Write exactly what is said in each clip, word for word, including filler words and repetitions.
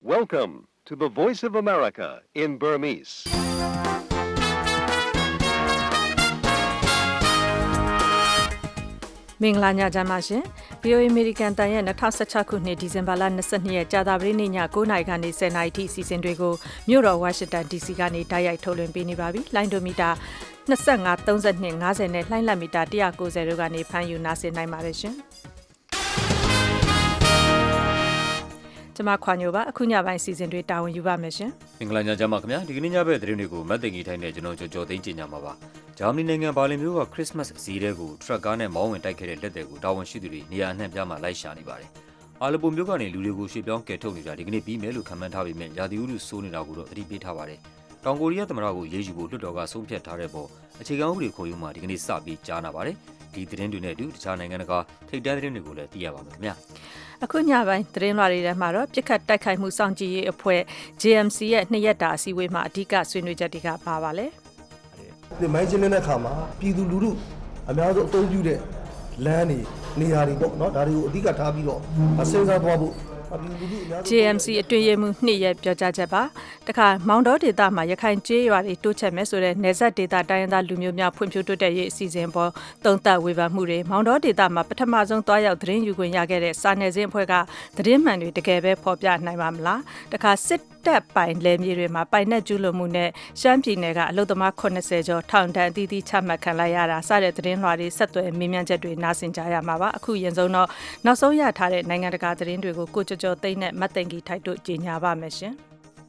Welcome to the Voice of America in Burmese. ။မင်္ဂလာညချမ်းပါရှင်။ ဗွီအိုအေ American တန်ရဲ့twenty sixteenခုနှစ်ဒီဇင်ဘာလtwenty-twoရက်ကြာသပတေးနေ့ညnineနာရီကနေtenနာရီထိအစီအစဉ်တွေကိုမြို့တော်ဝါရှင်တန် D C ကနေတိုက်ရိုက်ထုတ်လွှင့်ပေးနေပါပြီ။လိုင်းဒိုမီတာtwenty-five, thirty-two, fiftyနဲ့လှိုင်းလက်မီတာone ninetyတို့ကနေဖမ်းယူနားဆင်နိုင်ပါတယ်ရှင်။ကျွန်မခွာညိုပါအခုညပိုင်းစီစဉ်တွေတာဝန်ယူပါမယ်ရှင်။မင်္ဂလာညချမ်းပါခင်ဗျာဒီကနေ့ညဘက်သတင်းတွေကိုမတ်တင်ကြီးထိုင်းနဲ့ကျွန်တော်ကြော်ကြော်သိန်းကြီးညမှာပါ။ဂျာမနီနိုင်ငံဘာလင်မြို့ကခရစ်စမတ်ဈေးတဲကိုထရက်ကားနဲ့မောင်းဝင်တိုက်ခဲ့တဲ့လက်သည်ကိုတာဝန်ရှိသူတွေနေရာအနှံ့ပြားမှာလိုက်ရှာနေပါတယ်။အာလပိုမြို့ကနေလူတွေကိုရွှေ့ပြောင်းကယ်ထုတ်နေတာဒီကနေ့ပြီးမယ်လို့ခန့်မှန်းထားပေမဲ့ရာသီဥတုဆိုးနေတာကိုတော့သတိပေးထားပါတယ်။တောင်ကိုရီးယားသမ္မတကိုရေးယူဖို့လွှတ်တော်ကဆုံးဖြတ်ထားတဲ့ပေါ်အခြေခံဥပဒေခုံရုံးမှာဒီကနေ့စပြီးကြားနာပါတယ်။ဒီသတင်းတွေနဲ့အတူတခြားနိုင်ငံတကာထိပ်တန်းသတင်းတွေကိုလည်းသိရပါမယ်ခင်ဗျာ။အခုညပိုင်းသတင်းလွှာတွေထဲမှာတော့ပြစ်ခတ်တိုက်ခိုက်မှုစောင့်ကြည့်ရေးအဖွဲ့ J M C ရဲ့နှစ်ရက်တာအစည်းအဝေးမှာအဓိကဆွေးနွေးချက်တွေကပါပါလဲဒီမိုင်းချင်းတဲ့အခါမှာပြည်သူလူထုအများဆုံးအသုံးပြုတဲ့လမ်းတွေနေရာတွေပေါ့နော်ဒါတွေကိုအဓိကထားပြီးတော့စဉ်းစားသွားဖို့ J M C အတွင်းရေးမှူးနှစ်ရက်ပြောကြားချက်ပါတခါမောင်တော်ဒေသမှာရခိုင်ကျေးရွာတွေတိုးချက်မဲ့ဆိုတဲ့နယ်စပ်ဒေသတိုင်းရင်းသားလူမျိုးများဖွံ့ဖြိုးတိုးတက်ရေးအစီအစဉ်ပေါ်တုံ့တက်ဝေဖန်မှုတွေမောင်တော်ဒေသမှာပထမဆုံးတွားရောက်သတင်းယူခွင့်ရခဲ့တဲ့စာနယ်ဇင်းအဖွဲ့ကသတင်းမှန်တွေတကယ်ပဲဖော်ပြနိုင်ပါမလားတခါစစ်တပ်ပိုင်လယ်မြေတွေမှာပိုင်နဲ့ကျူးလွန်မှုနဲ့ရှမ်းပြည်နယ်ကအလုသမားeightyကျော်ထောင်ဒဏ်အသီးသီးချမှတ်ခံလိုက်ရတာစတဲ့သတင်းလွှာတွေဆက်သွယ်မေးမြန်းချက်တွေနားဆင်ကြရမှာပါအခုရင်ဆုံးတော့နောက်ဆုံးရထားတဲ့နိုင်ငံတကာသတင်းတွေကိုကိုကျော်ကျော်သိန်းနဲ့မတ်သိန်ကြီးထိုက်တို့ကြေညာပါမယ်ရှင်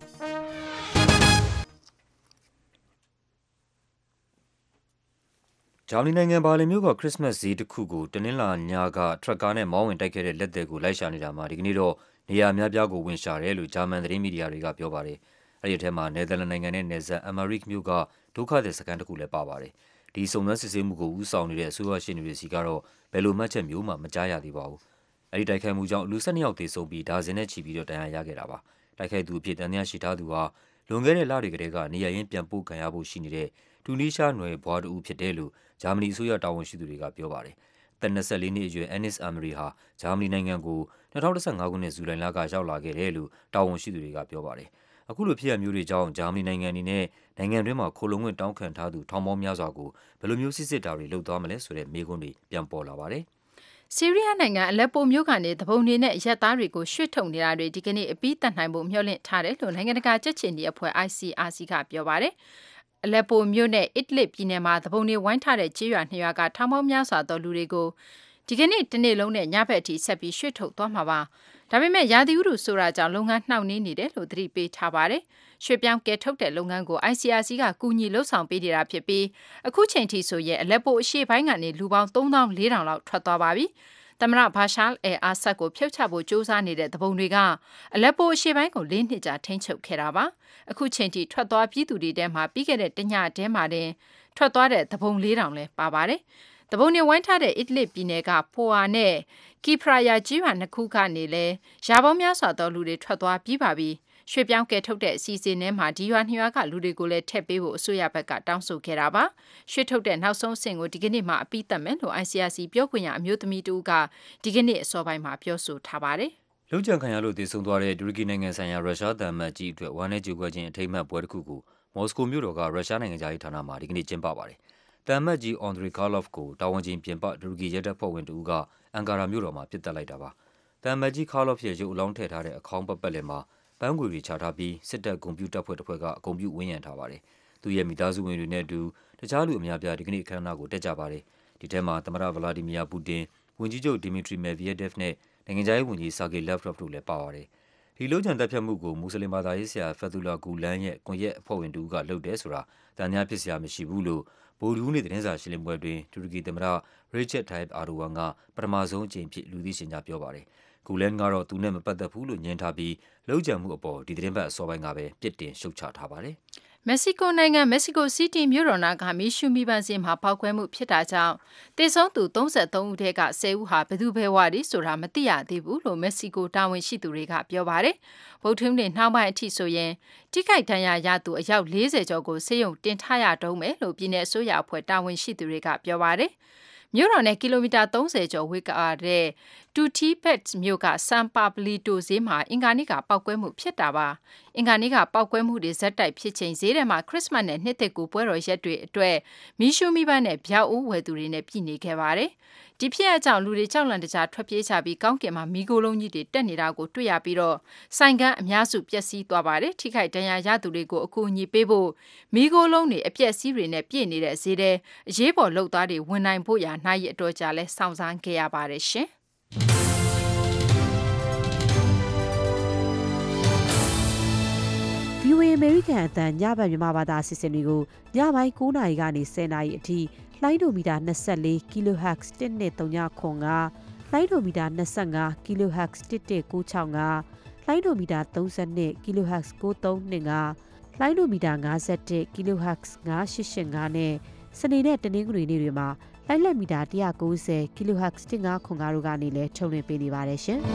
ဂျာမနီနိုင်ငံဘာလင်မြို့ကခရစ်စမတ်ဈေးတစ်ခုကိုတနင်္လာညကထရက်ကားနဲ့မောင်းဝင်တိုက်ခဲ့တဲ့လက်သည်ကိုလိုက်ရှာနေတာမှာဒီကနေ့တော့နေရာများပြားကိုဝင်ရှာတယ်လို့ဂျာမန်သတင်းမီဒီယာတွေကပြောပါတယ်။အဲဒီအထက်မှာနယ်သာလန်နိုင်ငံနဲ့နယ်စပ်အမာရိကမြို့ကဒုက္ခသည်စခန်းတစ်ခုလည်းပါပါတယ်။ဒီစုံစမ်းစစ်ဆေးမှုကိုဦးဆောင်နေတဲ့အစိုးရရှေ့နေတွေစီကတော့ဘယ်လိုမှတ်ချက်မျိုးမှမကြားရသေးပါဘူး။အဲဒီတိုက်ခိုက်မှုကြောင့်လူtwelveယောက်သေဆုံးပြီးဒါဇင်နဲ့ချီပြီးတော့ဒဏ်ရာရခဲ့တာပါ။တိုက်ခိုက်သူအဖြစ်တန်တရားရှိထားသူဟာလွန်ခဲ့တဲ့လတွေကတည်းကနေရာရင်းပြန်ပို့ခံရဖို့ရှိနေတဲ့တူနီးရှားနွယ်ဘွားတူဖြစ်တယ်လို့ဂျာမနီအစိုးရတာဝန်ရှိသူတွေကပြောပါတယ်။သက်twenty-fourနှစ်အရွယ် Anis Amri ဟာဂျာမနီနိုင်ငံကိုtwenty fifteenခုနှစ်ဇူလိုင်လကရောက်လာခဲ့တယ်လို့တာဝန်ရှိသူတွေကပြောပါတယ်။အခုလိုဖြစ်ရမျိုးတွေကြောင့်ဂျာမနီနိုင်ငံအနေနဲ့နိုင်ငံတွင်းမှာခိုလုံခွင့်တောင်းခံထားသူထောင်ပေါင်းများစွာကိုဘယ်လိုမျိုးစစ်စစ်တာတွေလုပ်သွားမလဲဆိုတဲ့မေးခွန်းတွေပြန်ပေါ်လာပါတယ်။ဆီးရီးယားနိုင်ငံအလက်ပိုမြို့ကနေတပုံတွေနဲ့ရက်သားတွေကိုရွှေ့ထုတ်နေတာတွေဒီကနေ့အပြီးတတ်နိုင်ဖို့မျှော်လင့်ထားတယ်လို့နိုင်ငံတကာကြက်ချင်ဒီအဖွဲ့ I C R C ကပြောပါတယ်။အလက်ပိုမြို့နဲ့အစ်လစ်ပြည်နယ်မှာတပုံတွေဝိုင်းထားတဲ့ကျေးရွာနှစ်ရွာကထောင်ပေါင်းများစွာသောလူတွေကိုဒီကနေ့တနေ့လုံးနဲ့ညဘက်အထိဆက်ပြီးရွှေ့ထုတ်သွားမှာပါ။ဒါပေမဲ့ရာသီဥတုဆိုတာကြောင့်လုပ်ငန်းနှောင့်နှေးနေတယ်လို့သတိပေးထားပါတယ်။ရွှေ့ပြောင်းကယ်ထုတ်တဲ့လုပ်ငန်းကို I C R C ကကူညီလှုပ်ဆောင်ပေးနေတာဖြစ်ပြီးအခုချိန်ထိဆိုရင်အလက်ပိုအရှေ့ပိုင်းကနေလူပေါင်းthree thousand four hundredလောက်ထွက်သွားပါပြီ။သမ္မတဘာရှားအယ်အာဆတ်ကိုဖျောက်ချဖို့ကြိုးစားနေတဲ့တပုံတွေကအလက်ပိုအရှေ့ပိုင်းကိုလေးနှစ်ကြာထိန်းချုပ်ခဲ့တာပါ။အခုချိန်ထိထွက်သွားပြည်သူတွေထဲမှာပြီးခဲ့တဲ့တညတဲမှာတင်ထွက်သွားတဲ့တပုံfour thousandလဲပါပါတယ်။တပုံတွေဝိုင်းထားတဲ့အစ်လစ်ပြည်နယ်ကဖိုအာနဲ့ကီဖရာယာကြီးရွာနှစ်ခုကနေလဲရာပေါင်းများစွာသောလူတွေထွက်သွားပြီးပါပြီ။ရွှေ့ပြောင်းကယ်ထုတ်တဲ့အစီအစဉ်ထဲမှာဒီရွာနှစ်ရွာကလူတွေကိုလည်းထည့်ပေးဖို့အစိုးရဘက်ကတောင်းဆိုခဲ့တာပါ။ရွှေ့ထုတ်တဲ့နောက်ဆုံးအဆင့်ကိုဒီကနေ့မှအပြီးသတ်မယ်လို့ I C R C ပြောခွင့်ရအမျိုးသမီးတူကဒီကနေ့အစောပိုင်းမှာပြောဆိုထားပါတယ်။လုံခြံခံရလို့တည်ဆုံသွားတဲ့တူရကီနိုင်ငံဆိုင်ရာရုရှားတန်မတ်ကြီးအတွက်ဝမ်းနဲ့ကြေကွဲခြင်းအထိမ်းအမှတ်ပွဲတစ်ခုကိုမော်စကိုမြို့တော်ကရုရှားနိုင်ငံသားရေးဌာနမှာဒီကနေ့ကျင်းပပါတယ်။တန်မတ်ကြီးအွန်ဒရီကာလော့ဖ်ကိုတာဝန်ချင်းပြင်ပတူရကီရဲတပ်ဖွဲ့ဝင်တူကအန်ကာရာမြို့တော်မှာပြစ်တက်လိုက်တာပါ။တန်မတ်ကြီးကာလော့ဖ်ရဲ့ရုပ်အလောင်းထည့်ထားတဲ့အခေါင်းပတ်ပတ်လည်မှာပန်းခွေတွေချထားပြီးစစ်တပ်ဂုဏ်ပြုတပ်ဖွဲ့တစ်ဖွဲ့ကအဂုဏ်ပြုဝန်းရံထားပါတယ်။သူရဲ့မိသားစုဝင်တွေနဲ့အတူတခြားလူအများပြားဒီကနေ့အခမ်းအနားကိုတက်ကြပါတယ်။ဒီထဲမှာသမ္မတဗလာဒီမီယာပူတင်ဝန်ကြီးချုပ်ဒီမီထရီမယ်ဗီယက်ဒက်ဖ်နဲ့နိုင်ငံခြားရေးဝန်ကြီးဆာဂေလက်ဗရော့ဖ်တို့လည်းပါပါတယ်။ဒီလုံခြံတပ်ဖြတ်မှုကိုမွတ်စလင်ဘာသာရေးဆရာဖက်သူလာဂူလန်ရဲ့ကွန်ရက်အဖွဲ့ဝင်တူကလုပ်တယ်ဆိုတာတန်ညာဖြစ်စရာမရှိဘူးလို့ဗိုလ်ဒူးနေ့သတင်းစာရှင်းလင်းပွဲတွင်တူရကီသမ္မတရီချက်ထိုင်အာဒိုဝမ်ကပထမဆုံးအကြိမ်ဖြစ်လူသိရှင်ကြားပြောပါတယ်။ဂူလန်ကတော့သူနဲ့မပတ်သက်ဘူးလို့ညင်းထားပြီးလုံခြံမှုအပေါ်ဒီသတင်းပတ်အစောပိုင်းကပဲပြစ်တင်ရှုတ်ချထားပါတယ်။မက္ကဆီကိုနိုင်ငံမက္ကဆီကိုစီးတီးမြို့တော်နာကမီရှူမီပန်းစင်မှာပောက်ကွဲမှုဖြစ်တာကြောင့်တေဆုံးသူthirty-threeဦးထဲကtenဦးဟာဘယ်သူဘယ်ဝါတွေဆိုတာမသိရသေးဘူးလို့မက္ကဆီကိုတာဝန်ရှိသူတွေကပြောပါတယ်။ဗုဒ္ဓဟူးနေ့နှောင်းပိုင်းအထိဆိုရင်ထိခိုက်ဒဏ်ရာရသူအယောက်fortyကျော်ကိုဆေးရုံတင်ထားရတုန်းပဲလို့ပြည်내အစိုးရအဖွဲ့တာဝန်ရှိသူတွေကပြောပါတယ်။မြို့တော်နဲ့ကီလိုမီတာthirtyကျော်ဝေးကတဲ့တူတီဘက်မြို့ကဆန်ပါပလီတိုဈေးမှာအင်္ဂါနေ့ကပောက်ကွဲမှုဖြစ်တာပါအင်္ဂါနေ့ကပောက်ကွဲမှုတွေဇက်တိုက်ဖြစ်ချိန်ဈေးထဲမှာခရစ်စမတ်နဲ့နှစ်သက်ကူပွဲတော်ရက်တွေအတွက်မီးရှို့မိဘနဲ့ဗျောက်အိုးဝယ်သူတွေနဲ့ပြည်နေခဲ့ပါတယ်ဒီဖြစ်အကြောင်းလူတွေကြောက်လန့်တကြားထွက်ပြေးကြပြီးကောင်းကင်မှာမီးကိုလုံးကြီးတွေတက်နေတာကိုတွေ့ရပြီးတော့ဆိုင်ကန်းအများစုပျက်စီးသွားပါတယ်ထိခိုက်ဒဏ်ရာရသူတွေကိုအကူအညီပေးဖို့မီးကိုလုံးတွေအပျက်စီးတွေနဲ့ပြည့်နေတဲ့ဈေးထဲအရေးပေါ်လုပ်သားတွေဝင်နိုင်ဖို့ရာနိုင်ရအတော်ကြာလဲစောင့်စားခဲ့ရပါတယ်ရှင်ဗီအိုအေ American အသံညဘက်မြန်မာဘာသာအစီအစဉ်တွေကိုညပိုင်း၉နာရီကနေ၁၀နာရီအထိလိုင်းဒိုမီတာ24 kilohertz တစ်နှစ်သုံးညခွန်ကလိုင်းဒိုမီတာ25 kilohertz တစ်တစ်ကို၆ငါလိုင်းဒိုမီတာ32 kilohertz ကိုသုံးနှစ်ငါလိုင်းဒိုမီတာ51 kilohertz ငါရှစ်ရှစ်ငါနဲ့စနေနဲ့တနင်္ဂနွေနေ့တွေမှာလိုင်းလက်မီတာ၁၉၀ kilohertz တစ်ငါခွန်ကားတို့ကနေလည်းထုတ်လွှင့်ပေးနေပါတယ်ရှင်။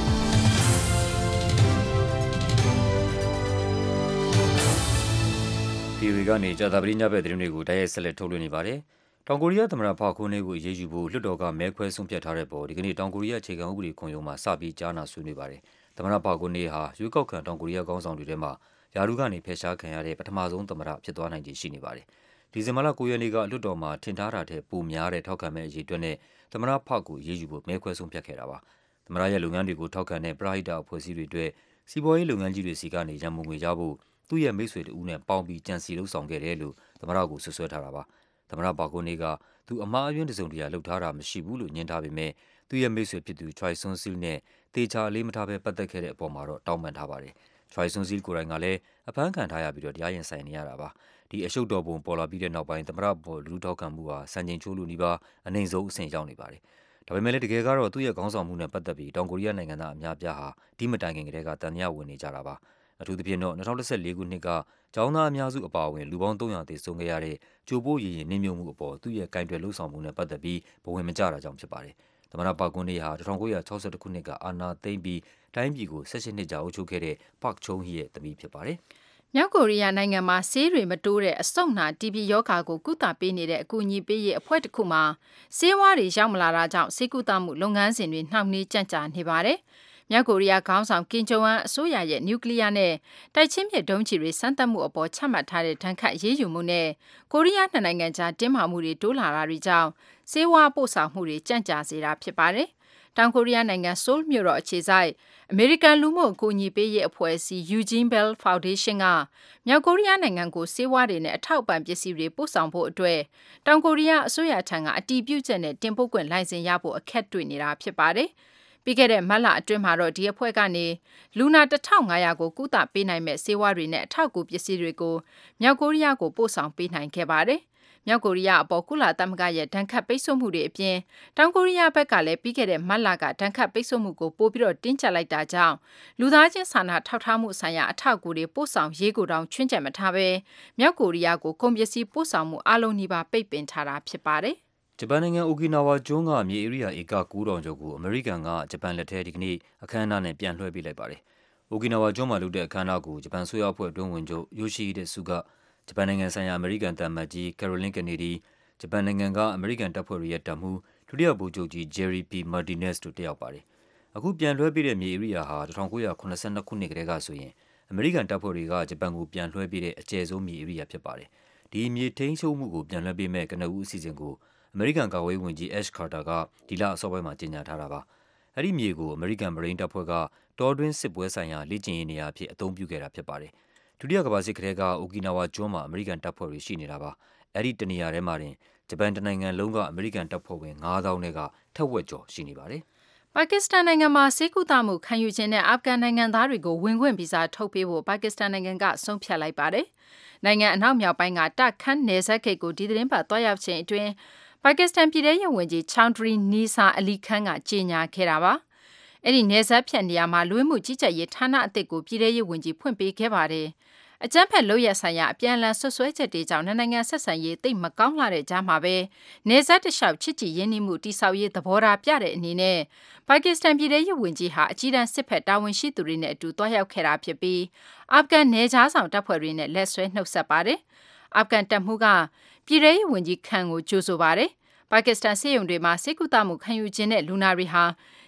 ဗီအိုအေကနေကြာသပတေးညဘက်သတင်းတွေကိုတိုက်ရိုက်ဆက်လက်ထုတ်လွှင့်နေပါတယ်။တောင်ကိုရီးယားသမ္မတဖာခွန်းလေးကိုအရေးယူဖို့လွှတ်တော်ကမဲခွဲဆုံးဖြတ်ထားတဲ့ပေါ်ဒီကနေ့တောင်ကိုရီးယားအခြေခံဥပဒေခွန်ရုံးမှာစပြီးကြားနာဆွေးနွေးပါတယ်။သမ္မတဖာခွန်းလေးဟာရွေးကောက်ခံတောင်ကိုရီးယားခေါင်းဆောင်တွေထဲမှာယာရုကနေဖယ်ရှားခံရတဲ့ပထမဆုံးသမ္မတဖြစ်သွားနိုင်ခြေရှိနေပါတယ်။ဒီဇင်ဘာလ၉ရက်နေ့ကလွှတ်တော်မှာထင်ထားတာထက်ပိုများတဲ့ထောက်ခံမဲ့အရေးအတွက်နဲ့သမ္မတဖာကိုအရေးယူဖို့မဲခွဲဆုံးဖြတ်ခဲ့တာပါ။သမ္မတရဲ့လုပ်ငန်းတွေကိုထောက်ခံတဲ့ပရာဟိတအဖွဲ့အစည်းတွေအတွက်စီးပွားရေးလုပ်ငန်းကြီးတွေစီကနေရန်ပုံငွေရဖို့သူ့ရဲ့မိတ်ဆွေတူဦးနဲ့ပေါင်းပြီးကြံစီလှုပ်ဆောင်ခဲ့တယ်လို့သမ္မတကိုဆွဆွဲထားတာပါ။သမ္မတပါကိုနေကသူအမှားအယွင်းတစုံတရာလှုပ်ထားတာမရှိဘူးလို့ညင်းထားပေမဲ့သူ့ရဲ့မိတ်ဆွေဖြစ်သူ Choi Soon-sil နဲ့တေချာလေးမထားပဲပတ်သက်ခဲ့တဲ့အပေါ်မှာတော့တောင်းပန်ထားပါတယ်။ Choi Soon-sil ကိုယ်တိုင်ကလည်းအဖမ်းခံထားရပြီးတော့တရားရင်ဆိုင်နေရတာပါ။ဒီအရှုပ်တော်ပုံပေါ်လာပြီးတဲ့နောက်ပိုင်းသမ္မတပေါ်လူထောက်ခံမှုဟာစံချိန်ချိုးလူနီးပါးအနှိမ်ဆုံးအဆင့်ရောက်နေပါတယ်။ဒါပေမဲ့လည်းတကယ်ကတော့သူ့ရဲ့ခေါင်းဆောင်မှုနဲ့ပတ်သက်ပြီးတောင်ကိုရီးယားနိုင်ငံသားအများပြားဟာဒီမတိုင်ခင်ကတည်းကတန်မြဝင်နေကြတာပါ။အထူးသဖြင့်တော့၂၀၁၄ခုနှစ်ကကျောင်းသားအများစုအပါအဝင်လူပေါင်း၃၀၀သေဆုံးခဲ့ရတဲ့ကြိုပို့ရည်ရင်နှင်းမြုံမှုအပေါ်သူ့ရဲ့ကင်တွယ်လှုပ်ဆောင်မှုနဲ့ပတ်သက်ပြီးဘဝင်မကျတာကြောင့်ဖြစ်ပါတယ်။သမ္မတပါကွန်းနေဟာ၁၉၆၁ခုနှစ်ကအာဏာသိမ်းပြီးတိုင်းပြည်ကို၁၈နှစ်ကြာအုပ်ချုပ်ခဲ့တဲ့ပါ့ချုံဟီရဲ့သမီးဖြစ်ပါတယ်။မြောက်ကိုရီးယားနိုင်ငံမှာဆေးတွေမတိုးတဲ့အဆုတ်နာတီဘီရောဂါကိုကုသပေးနေတဲ့အကူအညီပေးရေးအဖွဲ့တစ်ခုမှာဆေးဝါးတွေရောက်မလာတာကြောင့်ဆေးကုသမှုလုပ်ငန်းစဉ်တွေနှောင့်နှေးကြန့်ကြာနေပါတယ်။မြောက်ကိုရီးယားခေါင်းဆောင်ကင်ဂျုံအန်အစိုးရရဲ့နျူကလ িয়ার နဲ့တိုက်ချင်းမြစ်ဒုံးကျည်တွေစမ်းသပ်မှုအပေါ်ချမှတ်ထားတဲ့ဒဏ်ခတ်ရေးယူမှုနဲ့ကိုရီးယားနှစ်နိုင်ငံကြားတင်းမာမှုတွေတိုးလာတာတွေကြောင့်ဆေးဝါးပို့ဆောင်မှုတွေကြန့်ကြာစေတာဖြစ်ပါတယ်။တောင်ကိုရီးယားနိုင်ငံဆိုးလ်မြို့တော်အခြေစိုက်အမေရိကန်လူမှုအကူအညီပေးရေးအဖွဲ့အစည်း Eugene Bell Foundation ကမြောက်ကိုရီးယားနိုင်ငံကိုဆေးဝါးတွေနဲ့အထောက်အပံ့ပစ္စည်းတွေပို့ဆောင်ဖို့အတွက်တောင်ကိုရီးယားအစိုးရထံကအတည်ပြုချက်နဲ့တင်ပို့ခွင့်လိုင်စင်ရဖို့အခက်တွေ့နေတာဖြစ်ပါတယ်။ပြီးခဲ့တဲ့မတ်လအတွင်းမှာတော့ဒီအဖွဲ့ကနေလူနာ၁၅၀၀ကိုကုသပေးနိုင်မဲ့ဆေးဝါးတွေနဲ့အထောက်အကူပစ္စည်းတွေကိုမြောက်ကိုရီးယားကိုပို့ဆောင်ပေးနိုင်ခဲ့ပါတယ်။မြောက်ကိုရီးယားအပေါ်ကုလသမဂ္ဂရဲ့ဒဏ်ခတ်ပိတ်ဆို့မှုတွေအပြင်တောင်ကိုရီးယားဘက်ကလည်းပြီးခဲ့တဲ့မတ်လကဒဏ်ခတ်ပိတ်ဆို့မှုကိုပိုပြီးတော့တင်းကျပ်လိုက်တာကြောင့်လူသားချင်းစာနာထောက်ထားမှုဆိုင်ရာအထောက်အကူတွေပို့ဆောင်ရေးကိုတောင်ချွင်းချက်မထားဘဲမြောက်ကိုရီးယားကိုကုန်ပစ္စည်းပို့ဆောင်မှုအလုံးနီးပါးပိတ်ပင်ထားတာဖြစ်ပါတယ်။ဂျပန်နိုင်ငံအိုကီနာဝါကျွန်းကမြေဧရိယာဧက၉ထောင်ကျော်ကိုအမေရိကန်ကဂျပန်လက်ထဲဒီကနေ့အခမ်းအနားနဲ့ပြန်လွှဲပေးလိုက်ပါတယ်။အိုကီနာဝါကျွန်းမှာလုပ်တဲ့အခမ်းအနားကိုဂျပန်ဆိုရအဖွဲ့အတွင်းဝင်ချုပ်ယိုရှိဟိဒစုကဂျပန်နိုင်ငံဆိုင်ရာအမေရိကန်သံအမတ်ကြီးကယ်ရိုလင်းကနေဒီဂျပန်နိုင်ငံကအမေရိကန်တပ်ဖွဲ့တွေရဲ့တပ်မှူးဒုတိယဗိုလ်ချုပ်ကြီးဂျယ်ရီပီမာတီနက်စ်တို့တက်ရောက်ပါတယ်။အခုပြန်လွှဲပေးတဲ့မြေဧရိယာဟာ၁၉၇၂ခုနှစ်ကတည်းကဆိုရင်အမေရိကန်တပ်ဖွဲ့တွေကဂျပန်ကိုပြန်လွှဲပေးတဲ့အကျယ်ဆုံးမြေဧရိယာဖြစ်ပါတယ်။ဒီမြေထိန်းချုပ်မှုကိုပြန်လွှဲပေးမဲ့ကနဦးအစီအစဉ်ကိုအမေရိကန်ကာကွယ်ရေးဝန်ကြီး Ash Carter ကဒီလအစောပိုင်းမှာကြေညာထားတာပါ။အဲ့ဒီမြေကိုအမေရိကန်မရိန်းတပ်ဖွဲ့ကတောတွင်းစစ်ပွဲဆိုင်ရာလေ့ကျင့်ရေးနေရာအဖြစ်အသုံးပြုခဲ့တာဖြစ်ပါတယ်။ဒုတိယကမ္ဘာစစ်ကတည်းကအိုကီနာဝါကျွန်းမှာအမေရိကန်တပ်ဖွဲ့တွေရှိနေတာပါ။အဲ့ဒီတနေရာထဲမှာတင်ဂျပန်တနိုင်ငံလုံးကအမေရိကန်တပ်ဖွဲ့ဝင်၅သောင်းနဲ့ကထက်ဝက်ကျော်ရှိနေပါတယ်။ပါကစ္စတန်နိုင်ငံမှာဆေးကုသမှုခံယူခြင်းနဲ့အာဖဂန်နိုင်ငံသားတွေကိုဝင်ခွင့်ဗီဇာထုတ်ပေးဖို့ပါကစ္စတန်နိုင်ငံကဆုံးဖြတ်လိုက်ပါတယ်။နိုင်ငံအနောက်မြောက်ပိုင်းကတခန်းနယ်စပ်ဂိတ်ကိုဒီသတင်းပတ်တွားရောက်ခြင်းအတွင်းပါကစ္စတန်ပြည်ထောင်ရေးဝန်ကြီးချောင်းဒရီနီဆာအလီခန်းကကြေညာခဲ့တာပါ။အဲ့ဒီနယ်စပ်ဖြတ်နေရာမှာလူဝင်မှုကြီးကြပ်ရေးဌာနအသစ်ကိုပြည်ထောင်ရေးဝန်ကြီးဖွင့်ပေးခဲ့ပါတယ်။အကြမ်းဖက်လုပ်ရဆိုင်ရာအပြန်အလှန်ဆွဆွဲချက်တွေကြောင့်နိုင်ငံဆက်ဆံရေးတိတ်မကောင်းလာတဲ့ကြားမှာပဲနယ်စပ်တလျှောက်ချစ်ကြည်ရင်းနှီးမှုတိဆောက်ရေးသဘောထားပြတဲ့အနေနဲ့ပါကစ္စတန်ပြည်ထောင်ရေးဝန်ကြီးဟာအကြီးတန်းစစ်ဖက်တာဝန်ရှိသူတွေနဲ့အတူတွားရောက်ခဲ့တာဖြစ်ပြီးအာဖဂန်နယ်ခြားဆောင်တပ်ဖွဲ့တွေနဲ့လက်ဆွဲနှုတ်ဆက်ပါတယ်။အာဖဂန်တပ်မှူးကပြည်ထောင်ရေးဝန်ကြီးခန့်ကိုကြိုဆိုပါတယ်။ပါကစ္စတန်ဆေးရုံတွေမှာဆေးကုသမှုခံယူခြင်းတဲ့လူနာတွေဟာ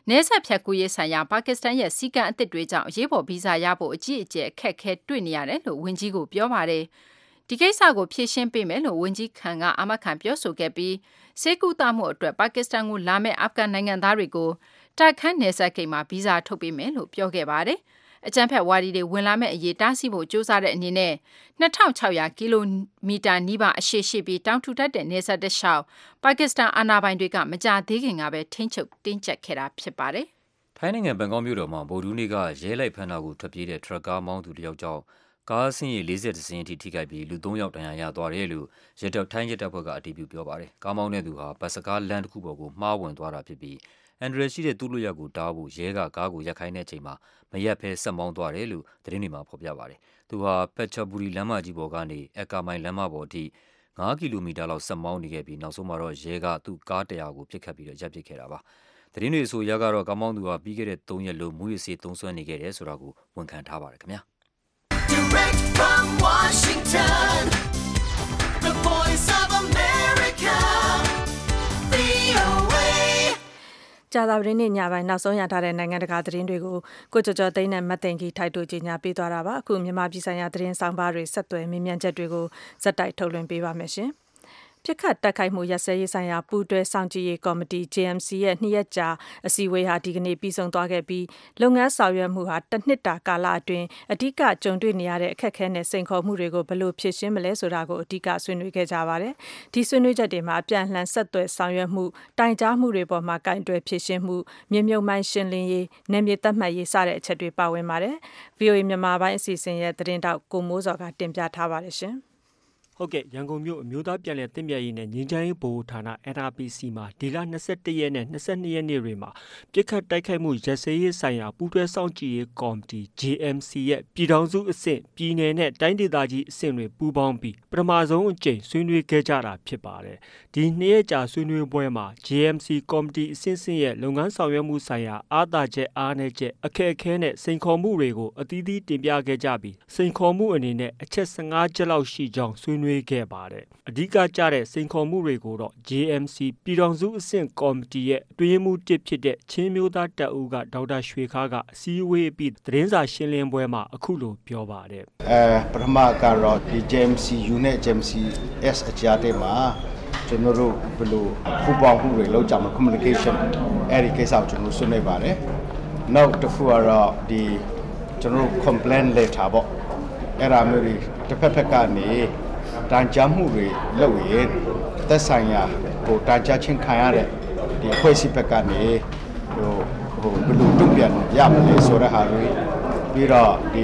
နေဆက်ဖြတ်ကူရေးဆိုင်ရာပါကစ္စတန်ရဲ့စီကံအသစ်တွေကြောင့်ရေးပေါ်ဗီဇာရဖို့အကြီးအကျယ်အခက်အခဲတွေ့နေရတယ်လို့ဝန်ကြီးကပြောပါတယ်။ဒီကိစ္စကိုဖြေရှင်းပေးမယ်လို့ဝန်ကြီးခန်ကအာမခံပြောဆိုခဲ့ပြီးစေကူတာမှုအတွက်ပါကစ္စတန်ကိုလာမဲ့အာဖဂန်နိုင်ငံသားတွေကိုတိုက်ခန်းနေဆက်ကိတ်မှာဗီဇာထုတ်ပေးမယ်လို့ပြောခဲ့ပါတယ်။အကြမ်းဖက်ဝါဒီတွေဝင်လာမဲ့အရေးတားဆီးဖို့ကြိုးစားတဲ့အနေနဲ့နှစ်ထောင်ခြောက်ရာကီလိုမီတာနီးပါးအရှည်ရှိပြီးတောင်ထူထပ်တဲ့နေဆက်တလျှောက်ပါကစ္စတန်အာဏာပိုင်တွေကမကြသေးခင်ကပဲထိန်းချုပ်တင်းကျပ်ခဲ့တာဖြစ်ပါတယ်။ထိုင်းနိုင်ငံဘန်ကောက်မြို့တော်မှာဗုဒ္ဓဟူးနေ့ကရဲလိုက်ဖမ်းတာကိုထွက်ပြေးတဲ့ထရပ်ကားမောင်းသူတယောက်ကြောင့်ကားဆင်းရေလေးဆယ်တစ်စင်းအထိထိခိုက်ပြီးလူသုံးယောက်ဒဏ်ရာရသွားတယ်လို့ရဲတပ်ထိုင်းရဲတပ်ဖွဲ့ကအတည်ပြုပြောပါတယ်။ကားမောင်းတဲ့သူဟာဘတ်စကားလမ်းတစ်ခုပေါ်ကိုမှားဝင်သွားတာဖြစ်ပြီးအန်ဒရယ်ရှိတဲ့သူ့လူရက်ကိုတားဖို့ရဲကကားကိုရပ်ခိုင်းတဲ့အချိန်မှာမရက်ဖဲဆက်မောင်းသွားတယ်လို့သတင်းတွေမှာဖော်ပြပါတယ်။သူဟာပက်ချဘူရီလမ်းမကြီးပေါ်ကနေအက်ကာမိုင်လမ်းမပေါ်အထိငါးကီလိုမီတာလောက်ဆက်မောင်းနေခဲ့ပြီးနောက်ဆုံးမှာတော့ရဲကသူ့ကားတရာကိုပြစ်ခတ်ပြီးတော့ရပ်ပစ်ခဲ့တာပါ။သတင်းတွေဆိုရကတော့ကားမောင်းသူဟာပြီးခဲ့တဲ့သုံးရက်လုံးမူးယစ်ဆေးသုံးစွဲနေခဲ့တယ်ဆိုတာကိုဝန်ခံထားပါတယ်ခင်ဗျာ။ Direct from Washington, the voice of America, V O A ကြာသပတေးနေ့ညပိုင်းနောက်ဆုံးရထားတဲ့နိုင်ငံတကာသတင်းတွေကိုကိုကျော်ကျော်သိန်းနဲ့မတ်တင်ကြီးထိုက်တို့ကြီးညာပေးသွားတာပါအခုမြန်မာပြည်ဆိုင်ရာသတင်းဆောင်ပါတွေဆက်သွယ်မြင်မြန်ချက်တွေကိုဇက်တိုက်ထုတ်လွှင့်ပေးပါမယ်ရှင်ပြစ်ခတ်တိုက်ခိုက်မှုရပ်စဲရေးဆိုင်ရာပူးတွဲစောင့်ကြည့်ရေးကော်မတီ J M C ရဲ့နှစ်ရက်ကြာအစည်းအဝေးဟာဒီကနေ့ပြီးဆုံးသွားခဲ့ပြီးလုပ်ငန်းဆောင်ရွက်မှုဟာတစ်နှစ်တာကာလအတွင်းအဓိကကြုံတွေ့နေရတဲ့အခက်အခဲနဲ့စိန်ခေါ်မှုတွေကိုဘယ်လိုဖြေရှင်းမလဲဆိုတာကိုအဓိကဆွေးနွေးခဲ့ကြပါတယ်။ဒီဆွေးနွေးချက်တွေမှာအပြန်အလှန်ဆက်သွယ်ဆောင်ရွက်မှုတိုင်ကြားမှုတွေပေါ်မှာကင်တွယ်ဖြေရှင်းမှုမြေမြုပ်မိုင်းရှင်းလင်းရေးနယ်မြေသတ်မှတ်ရေးစတဲ့အချက်တွေပါဝင်ပါတယ်။ V O A မြန်မာပိုင်းအစီအစဉ်ရဲ့သတင်းတောက်ကိုမိုးစောကတင်ပြထားပါတယ်ရှင်။ဟုတ်ကဲ့ရန်ကုန်မြို့အမျိုးသားပြည်လဲတင့်မြတ်ရေးနဲ့ငင်းချိုင်းဘိုဌာန N R P C မှာဒီလ၂၁ရက်နဲ့၂၂ရက်နေ့တွေမှာပြစ်ခတ်တိုက်ခိုက်မှုရပ်စဲရေးဆိုင်ရာပူးတွဲစောင့်ကြည့်ရေးကော်မတီ J M C ရဲ့ပြည်ထောင်စုအဆင့်ပြည်နယ်နဲ့တိုင်းဒေသကြီးအဆင့်တွေပူးပေါင်းပြီးပထမဆုံးအကြိမ်ဆွေးနွေးခဲ့ကြတာဖြစ်ပါတယ်။ဒီနှစ်ရက်ကြာဆွေးနွေးပွဲမှာ J M C ကော်မတီအဆင့်ဆင့်ရဲ့လုပ်ငန်းဆောင်ရွက်မှုဆိုင်ရာအားသာချက်အားနည်းချက်အခက်အခဲနဲ့စိန်ခေါ်မှုတွေကိုအသီးသီးတင်ပြခဲ့ကြပြီးစိန်ခေါ်မှုအနေနဲ့အချက်၁၅ချက်လောက်ရှိကြောင်းဆွေးနွေးခဲ့ပါတယ်။အဓိကကျတဲ့စိန်ခေါ်မှုတွေကိုတော့ J M C ပြည်ထောင်စုအဆင့်ကော်မတီရဲ့အတွင်းမှုတစ်ဖြစ်တဲ့ချင်းမျိုးသားတပ်ဦးကဒေါက်တာရွှေခါးကအစည်းအဝေးပြီးသတင်းစာရှင်းလင်းပွဲမှာအခုလိုပြောပါတယ်။အဲပထမကတော့ဒီ J M C U နဲ့ J M C S အကြားထဲမှာကျွန်တော်တို့ဘယ်လိုပူးပေါင်းမှုတွေလုပ်ကြမလဲ communication အဲ့ဒီကိစ္စကိုကျွန်တော်ဆွေးနွေးပါတယ်။နောက်တစ်ခုကတော့ဒီကျွန်တော်တို့ complaint letter ပေါ့အဲ့ဒါမျိုးတွေတစ်ဖက်ဖက်ကနေတန်ကြားမှုတွေလုပ်ရင်သက်ဆိုင်ရာဟိုတန်ကြားချင်းခံရတဲ့ဒီအဖွဲ့အစည်းဘက်ကနေဟိုဟိုဘယ်လိုတုံ့ပြန်ရမလဲဆိုတဲ့ဟာတွေပြီးတော့ဒီ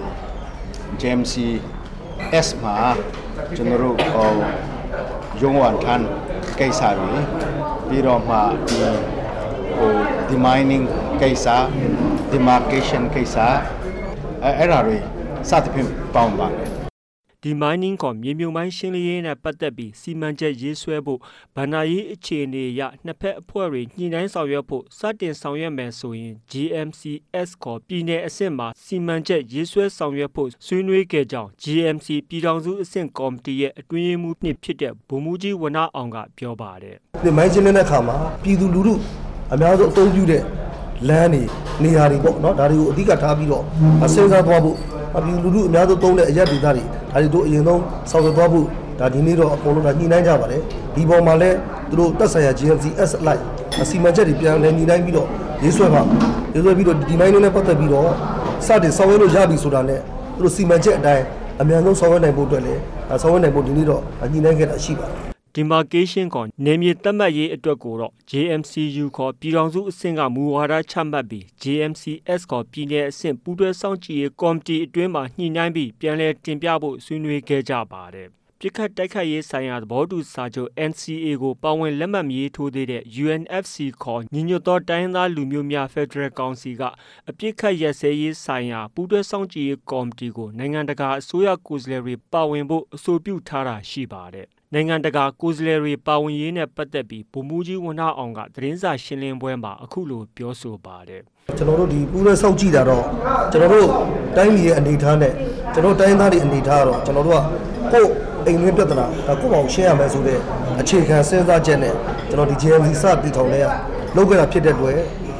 J M C S မှာကျွန်တော်တို့ဟိုရုံးဝန်ထမ်းကိစ္စတွေပြီးတော့မှဒီဟို demining ကိစ္စ demarcation ကိစ္စအဲအဲ့ဒါတွေစသဖြင့်ပေါင်းပါတယ်ဒီမိုင်းနင်းကမြေမြုပ်မိုင်းရှင်းလင်းရေးနဲ့ပတ်သက်ပြီးစီမံချက်ရေးဆွဲဖို့ဗဏ္ဍာရေးအခြေအနေအရနှစ်ဖက်အဖွဲ့တွေညှိနှိုင်းဆောင်ရွက်ဖို့စတင်ဆောင်ရွက်မယ်ဆိုရင် J M C S ကပြည်နယ်အဆင့်မှာစီမံချက်ရေးဆွဲဆောင်ရွက်ဖို့ဆွေးနွေးခဲ့ကြောင်း J M C ပြည်ထောင်စုအဆင့်ကော်မတီရဲ့အတွင်းရေးမှူးနှစ်ဖြစ်တဲ့ဗိုလ်မှူးကြီးဝနအောင်ကပြောပါတယ်ဒီမိုင်းရှင်းလင်းတဲ့အခါမှာပြည်သူလူထုအများဆုံးအသုံးပြုတဲ့လမ်းတွေနေရာတွေပေါ့နော်ဒါတွေကိုအဓိကထားပြီးတော့စဉ်းစားသွားဖို့ပြည်သူလူထုအများဆုံးသုံးတဲ့အရက်ဒေသတွေဒါတွေတို့အရင်ဆုံးဆောင်ရွက်သွားဖို့ဒါဒီနေ့တော့အကုန်လုံးကညှိနှိုင်းကြပါတယ်ဒီပေါ်မှာလည်းသူတို့တက်ဆိုင်ရာ J M C S လိုက်အစီအမံချက်တွေပြန်လည်ညှိနှိုင်းပြီးတော့ရေးဆွဲပါရေးဆွဲပြီးတော့ဒီမိုင်းနဲ့ပတ်သက်ပြီးတော့စတင်ဆောင်ရွက်လို့ရပြီဆိုတာနဲ့သူတို့စီမံချက်အတိုင်းအများဆုံးဆောင်ရွက်နိုင်ဖို့အတွက်လည်းဆောင်ရွက်နိုင်ဖို့ဒီနေ့တော့ညှိနှိုင်းခဲ့တာရှိပါတယ် demarcation ကနယ်မြေသတ်မှတ်ရေးအတွက်ကိုတော့ J M C U ခေါ်ပြည်ထောင်စုအဆင့်ကမူဝါဒချမှတ်ပြီး J M C S ခေါ်ပြည်နယ်အဆင့်ပူးတွဲစောင့်ကြည့်ရေးကော်မတီအတွင်းမှာညှိနှိုင်းပြီးပြန်လည်တင်ပြဖို့ဆွေးနွေးခဲ့ကြပါတယ်။ပြစ်ခတ်တိုက်ခိုက်ရေးဆိုင်ရာသဘောတူစာချုပ် N C A ကိုပါဝင်လက်မှတ်ရေးထိုးသေးတဲ့ U N F C ခေါ်ညီညွတ်သောတိုင်းသားလူမျိုးများဖက်ဒရယ်ကောင်စီကအပြစ်ခတ်ရပ်စဲရေးဆိုင်ရာပူးတွဲစောင့်ကြည့်ရေးကော်မတီကိုနိုင်ငံတကာအစိုးရကိုယ်စားလှယ်တွေပါဝင်ဖို့အဆိုပြုထားတာရှိပါတယ်။နိုင်ငံတကာကိုယ်စားလှယ်တွေပါဝင်ရေးနဲ့ပတ်သက်ပြီးဗိုလ်မှူးကြီးဝနအောင်ကသတင်းစာရှင်းလင်းပွဲမှာအခုလိုပြောဆိုပါတယ်ကျွန်တော်တို့ဒီပူးရဲစောင့်ကြည့်တာတော့ကျွန်တော်တို့တိုင်းပြည်ရဲ့အနေအထားနဲ့ကျွန်တော်တိုင်းသားတွေအနေအထားတော့ကျွန်တော်တို့ကကိုယ်အိမ်တွင်းပြဿနာဒါကိုယ့်ဘောင်ရှင်းရမယ်ဆိုတဲ့အခြေခံစဉ်းစားချက်နဲ့ကျွန်တော်ဒီ J M C စတည်ထောင်လဲရလုပ်ခဲ့တာဖြစ်တဲ့အတွက်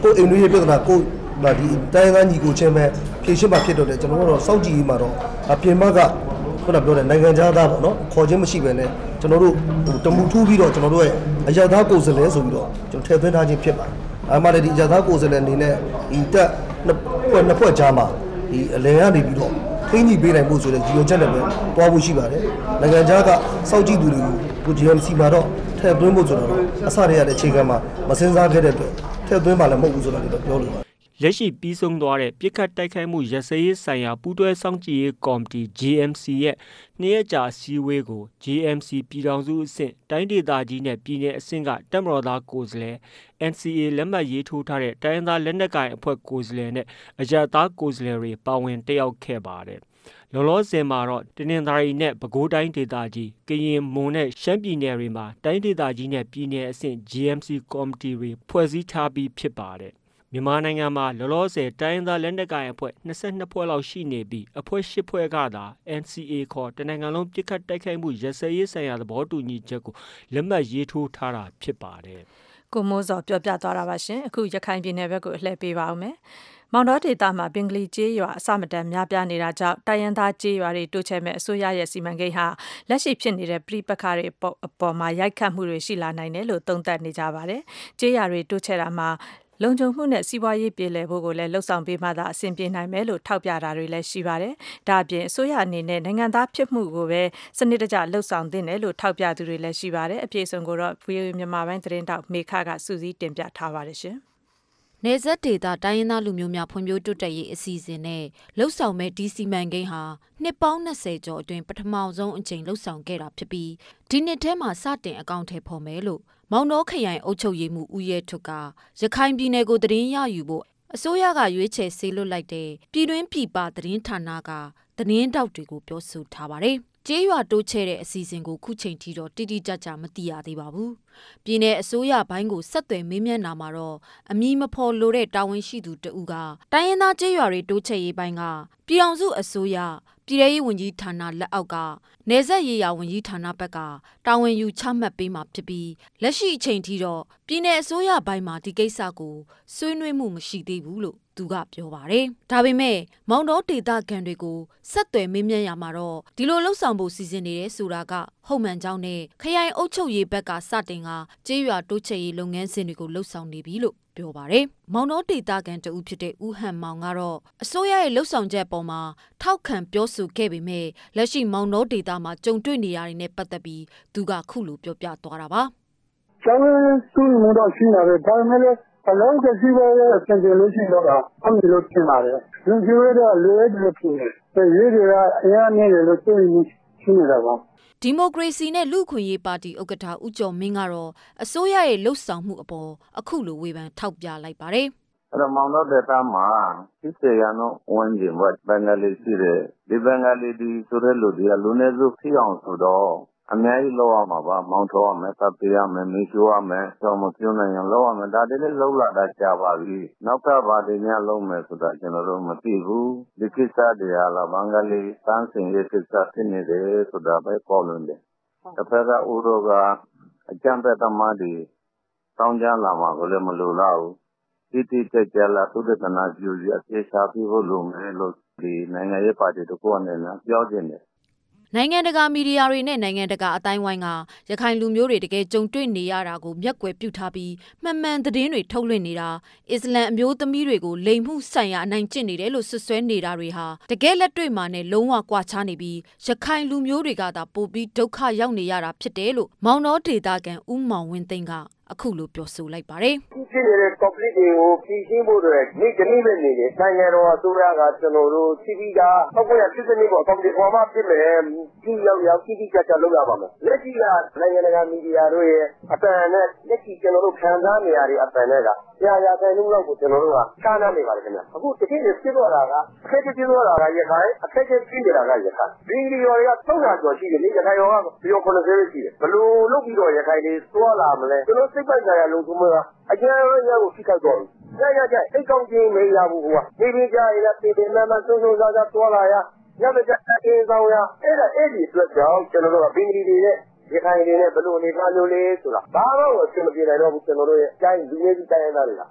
ကိုအိမ်တွေပြဿနာကိုဒါဒီတိုင်းသားညီကိုချင်းပဲဖြေရှင်းမှာဖြစ်တော့တယ်ကျွန်တော်တို့စောင့်ကြည့်မှာတော့အပြင်ဘက်ကခုနပြောတဲ့နိုင်ငံခြားသားပေါ့နော်ခေါ်ချင်းမရှိပဲနဲ့ကျွန်တော်တို့ဟိုတမူထူးပြီးတော့ကျွန်တော်တို့ရဲ့အရာသားကိုယ်စားလှယ်ဆိုပြီးတော့ကျွန်တော်ထည့်သွင်းထားခြင်းဖြစ်ပါတယ်။အမှလည်းဒီအရာသားကိုယ်စားလှယ်အနေနဲ့ဒီတက်နှစ်ဖွဲ့နှစ်ဖွဲ့ကြားမှာဒီအလယ်ကနေပြီးတော့ခင်းကြီးပေးနိုင်ဖို့ဆိုတဲ့ရည်ရွယ်ချက်နဲ့ပဲတွားဖို့ရှိပါတယ်။နိုင်ငံခြားကစောင့်ကြည့်သူတွေကို ဂျီ အမ် စီ မှာတော့ထည့်သွင်းဖို့ဆိုတော့အစရရတဲ့အခြေခံမှာမစင်စားခဲ့တဲ့အတွက်ထည့်သွင်းပါလည်းမဟုတ်ဘူးဆိုတာလည်းပြောလို့လက်ရှိပြီးဆုံးသွားတဲ့ပြစ်ခတ်တိုက်ခိုက်မှုရစရေးဆိုင်ရာပူးတွဲစောင့်ကြည့်ရေးကော်မတီ ဂျီ အမ် စီ ရဲ့နှစ်ရက်ကြာစည်းဝေးကို ဂျီ အမ် စီ ပြည်ထောင်စုအဆင့်တိုင်းဒေသကြီးနဲ့ပြည်နယ်အဆင့်ကတပ်မတော်သားကိုယ်စားလှယ် အန် စီ အေ လက်မှတ်ရေးထိုးထားတဲ့တိုင်းရင်းသားလက်နက်ကိုင်အဖွဲ့ကိုယ်စားလှယ်နဲ့အရပ်သားကိုယ်စားလှယ်တွေပါဝင်တက်ရောက်ခဲ့ပါတယ်။လောလောဆယ်မှာတော့တနင်္သာရီနဲ့ပဲခူးတိုင်းဒေသကြီး၊ကရင်၊မွန်နဲ့ရှမ်းပြည်နယ်တွေမှာတိုင်းဒေသကြီးနဲ့ပြည်နယ်အဆင့် ဂျီ အမ် စီ ကော်မတီတွေဖွဲ့စည်းထားပြီးဖြစ်ပါတယ်။မြန်မာနိုင်ငံမှာလောလောဆယ်တိုင်းရင်းသားလက်နက်ကိုင်အဖွဲ့၂၂ဖွဲ့လောက်ရှိနေပြီးအဖွဲ့၈ဖွဲ့ကသာ အန် စီ အေ ခေါ်တနိုင်ငံလုံးပစ်ခတ်တိုက်ခိုက်မှုရစရေးဆိုင်ရာသဘောတူညီချက်ကိုလက်မှတ်ရေးထိုးထားတာဖြစ်ပါတယ်။ကိုမိုးစောပြောပြသွားတာပါရှင်။အခုရခိုင်ပြည်နယ်ဘက်ကိုလှည့်ပေးပါဦးမယ်။မောင်တောဒေသမှာဘင်္ဂလီကျေးရွာအစမတန်များပြားနေတာကြောင့်တိုင်းရင်းသားကျေးရွာတွေတိုးချဲ့မဲ့အစိုးရရဲ့စီမံကိန်းဟာလက်ရှိဖြစ်နေတဲ့ပြည်ပခါတွေအပေါ်မှာရိုက်ခတ်မှုတွေရှိလာနိုင်တယ်လို့သုံးသပ်နေကြပါတယ်။ကျေးရွာတွေတိုးချဲ့တာမှာလုံခြုံမှုနဲ့စီးပွားရေးပြည်လည်ဖို့ကိုလည်းလှုံ့ဆော်ပေးမှသာအဆင်ပြေနိုင်မယ်လို့ထောက်ပြတာတွေလည်းရှိပါတယ်။ဒါအပြင်အစိုးရအနေနဲ့နိုင်ငံသားဖြစ်မှုကိုပဲစနစ်တကျလှုံ့ဆော်သင့်တယ်လို့ထောက်ပြသူတွေလည်းရှိပါတယ်။အပြည့်အစုံကိုတော့ ဗွီအိုအေ မြန်မာပိုင်းသတင်းတောက်မေခကစူးစီးတင်ပြထားပါတယ်ရှင်။နေဆက်ဒေတာတိုင်းရင်းသားလူမျိုးများဖွံ့ဖြိုးတိုးတက်ရေးအစီအစဉ်နဲ့လှုပ်ဆောင်မဲ့ဒီစီမံကိန်းဟာနှစ်ပေါင်း၂၀ကျော်အတွင်းပထမဆုံးအကြိမ်လှုပ်ဆောင်ခဲ့တာဖြစ်ပြီးဒီနှစ်ထဲမှာစတင်အကောင့်ထဲပေါ်မယ်လို့မောင်တော်ခရိုင်အုပ်ချုပ်ရေးမှုဦးရဲထွတ်ကရခိုင်ပြည်နယ်ကိုသတင်းရယူဖို့အစိုးရကရွေးချယ်ဆေးလွတ်လိုက်တဲ့ပြည်တွင်းပြည်ပသတင်းဌာနကသတင်းတောက်တွေကိုပြောဆိုထားပါတယ်။ကျေးရွာတိုးချဲ့တဲ့အစီအစဉ်ကိုခုချိန်ထိတော့တိတိကျကျမသိရသေးပါဘူး။ပြည်내အစိုးရဘိုင်းကိုဆက်သွယ်မေးမြန်းတာမှာတော့အမည်မဖော်လိုတဲ့တာဝန်ရှိသူတဦးကတိုင်းရင်းသားကျေးရွာတွေတိုးချဲ့ရေးဘိုင်းကပြည်အောင်စုအစိုးရပြည်ထောင်ရေးဝန်ကြီးဌာနလက်အောက်ကနေဆက်ရေးရာဝန်ကြီးဌာနဘက်ကတာဝန်ယူချမှတ်ပေးမှာဖြစ်ပြီးလက်ရှိအချိန်ထိတော့ပြည်내အစိုးရဘိုင်းမှာဒီကိစ္စကိုဆွေးနွေးမှုမရှိသေးဘူးလို့သူကပြောပါတယ်။ဒါပေမဲ့မောင်တော်ဒေသခံတွေကိုဆက်သွယ်မေးမြန်းရမှာတော့ဒီလိုလှုပ်ဆောင်ဖို့စီစဉ်နေတယ်ဆိုတာကဟုတ်မှန်ကြောင်းနဲ့ခရိုင်အုပ်ချုပ်ရေးဘက်ကစတင်ကကျေးရွာတိုးချဲ့ရေးလုပ်ငန်းစဉ်တွေကိုလှုပ်ဆောင်နေပြီလို့ပြောပါတယ်။မောင်တော်ဒေသခံတဦးဖြစ်တဲ့ဦးဟန်မောင်ကတော့အစိုးရရဲ့လှုပ်ဆောင်ချက်ပေါ်မှာထောက်ခံပြောဆိုခဲ့ပေမဲ့လက်ရှိမောင်တော်ဒေသမှာကြုံတွေ့နေရတဲ့နဲ့ပတ်သက်ပြီးသူကခုလိုပြောပြသွားတာပါ။ကျောင်းသူ့မှုတော့ရှိနေတယ်ဒါပေမဲ့အလုံးကစီးပွားရေးအဆင်ပြေလို့ရှိတော့အမှန်လို့ထင်ပါတယ်။ဒီလိုတော့လွယ်တယ်ဖြစ်နေတယ်။ရေးတွေကအများနဲ့လို့သိနေရှိနေတာပါ။ဒီမိုကရေစီနဲ့လူ့ခွင့်ရေးပါတီဥက္ကဋ္ဌဦးကျော်မင်းကတော့အစိုးရရဲ့လှုပ်ဆောင်မှုအပေါ်အခုလိုဝေဖန်ထောက်ပြလိုက်ပါတယ်။အဲ့တော့မောင်တော်ဒေသမှာဒီစေရနော်ဝန်ကျင်ဘတ်ဘင်္ဂလီရှိတယ်ဒီဘင်္ဂလီဒီဆိုတဲ့လူတွေကလူနည်းစုဖြစ်အောင်ဆိုတော့အများကြီးလောက်ရမှာပါမောင်းထောရမယ်တပ်ပြရမယ်မေးချိုးရမယ်တော့မပြုံးနိုင်ရင်လောက်ရမယ်ဒါတည်းလည်းလောက်လာတာကြာပါပြီနောက်ကဘာတွေများလုံးမယ်ဆိုတာကျွန်တော်တို့မသိဘူးဒီကိစ္စတွေကလာဘင်္ဂလီစန်းစင်ရဲ့ကိစ္စဖြစ်နေတယ်ဆိုတာပဲပေါ်လွင်တယ်တစ်ဖက်ကဥရောကအကြံဖက်သမားတွေတောင်းကြလာမှာကိုလည်းမလိုလားဘူးတိတိကျကျလာသုဒ္ဓနာပြုရအပြေရှားပြီးဖို့လိုမယ်လို့ဒီနိုင်ငံရေးပါတီတို့ကအနေနဲ့ပြောခြင်းတယ်နိုင်ငံတကာမီဒီယာတွေနဲ့နိုင်ငံတကာအတိုင်းဝိုင်းကရခိုင်လူမျိုးတွေတကယ်ကြုံတွေ့နေရတာကိုမျက်ကွယ်ပြုထားပြီးမှန်မှန်သတင်းတွေထုတ်လွှင့်နေတာအစ္စလမ်အမျိုးသမီးတွေကိုလိမ်မှုဆိုင်ရာအနိုင်ကျင့်နေတယ်လို့ဆွဆွဲနေတာတွေဟာတကယ်လက်တွေ့မှာနဲ့လုံးဝကွာခြားနေပြီးရခိုင်လူမျိုးတွေကသာပိုပြီးဒုက္ခရောက်နေရတာဖြစ်တယ်လို့မောင်တော်ဒေသခံဦးမောင်ဝင်းသိန်းကအခုလိုပြောဆိုလိုက်ပါတယ်။ဒီဖြစ်နေတဲ့ conflict တွေကိုဖြေရှင်းဖို့အတွက်နေ့ကနေ့ပဲနေတယ်။နိုင်ငံတော်အစိုးရကကျွန်တော်တို့စီပီကပောက်ကွက်ဖြစ်တဲ့နေ့ပေါ် conflict ပေါ်မှာဖြစ်မယ်။ဒီရောက်ရောက်စီပီကကြလုပ်ရပါမယ်။လက်ရှိကနိုင်ငံတကာမီဒီယာတို့ရဲ့အပန်နဲ့လက်ရှိကျွန်တော်တို့ခံစားနေရတဲ့အပန်နဲ့ကရာရာခိုင်နှုန်းလောက်ကိုကျွန်တော်တို့ကခြားနားနေပါတယ်ခင်ဗျ။အခုတကယ်ဖြစ်သွားတာကအခက်အခဲဖြစ်သွားတာကရခိုင်အခက်အခဲဖြစ်နေတာကရခိုင်။ဒီဒီရောတွေကသုံးရာကျော်ရှိတယ်လေရခိုင်ရောကပြောခုနှစ်ဆယ်ရှိတယ်။ဘလို့လုပ်ပြီးတော့ရခိုင်တွေသွားလာမလဲကျွန်တော်စိတ်ပိုက်ကြရလုံးစုံကအကျဉ်းရရကိုဖိခိုက်တော့တယ်။ရရကြအိတ်ကောင်းချင်းမေးရဘူးကွာ။ဒီဒီကြရတဲ့ပြည်မမဆုံးဆုံးစားစားသွားလာရညမကြအင်းဆောင်ရအဲ့ဒါအဲ့ဒီအတွက်ကြောင့်ကျွန်တော်တို့ကဘင်္ဂလီတွေရဲ့ရခိုင်တွေနဲ့ဘလို့အနေထားမျိုးလေးဆိုတာဘာမှအဆင်မပြေနိုင်တော့ဘူးကျွန်တော်တို့ရဲ့အတိုင်းလူမျိုးကြီးတိုင်းရသားတွေက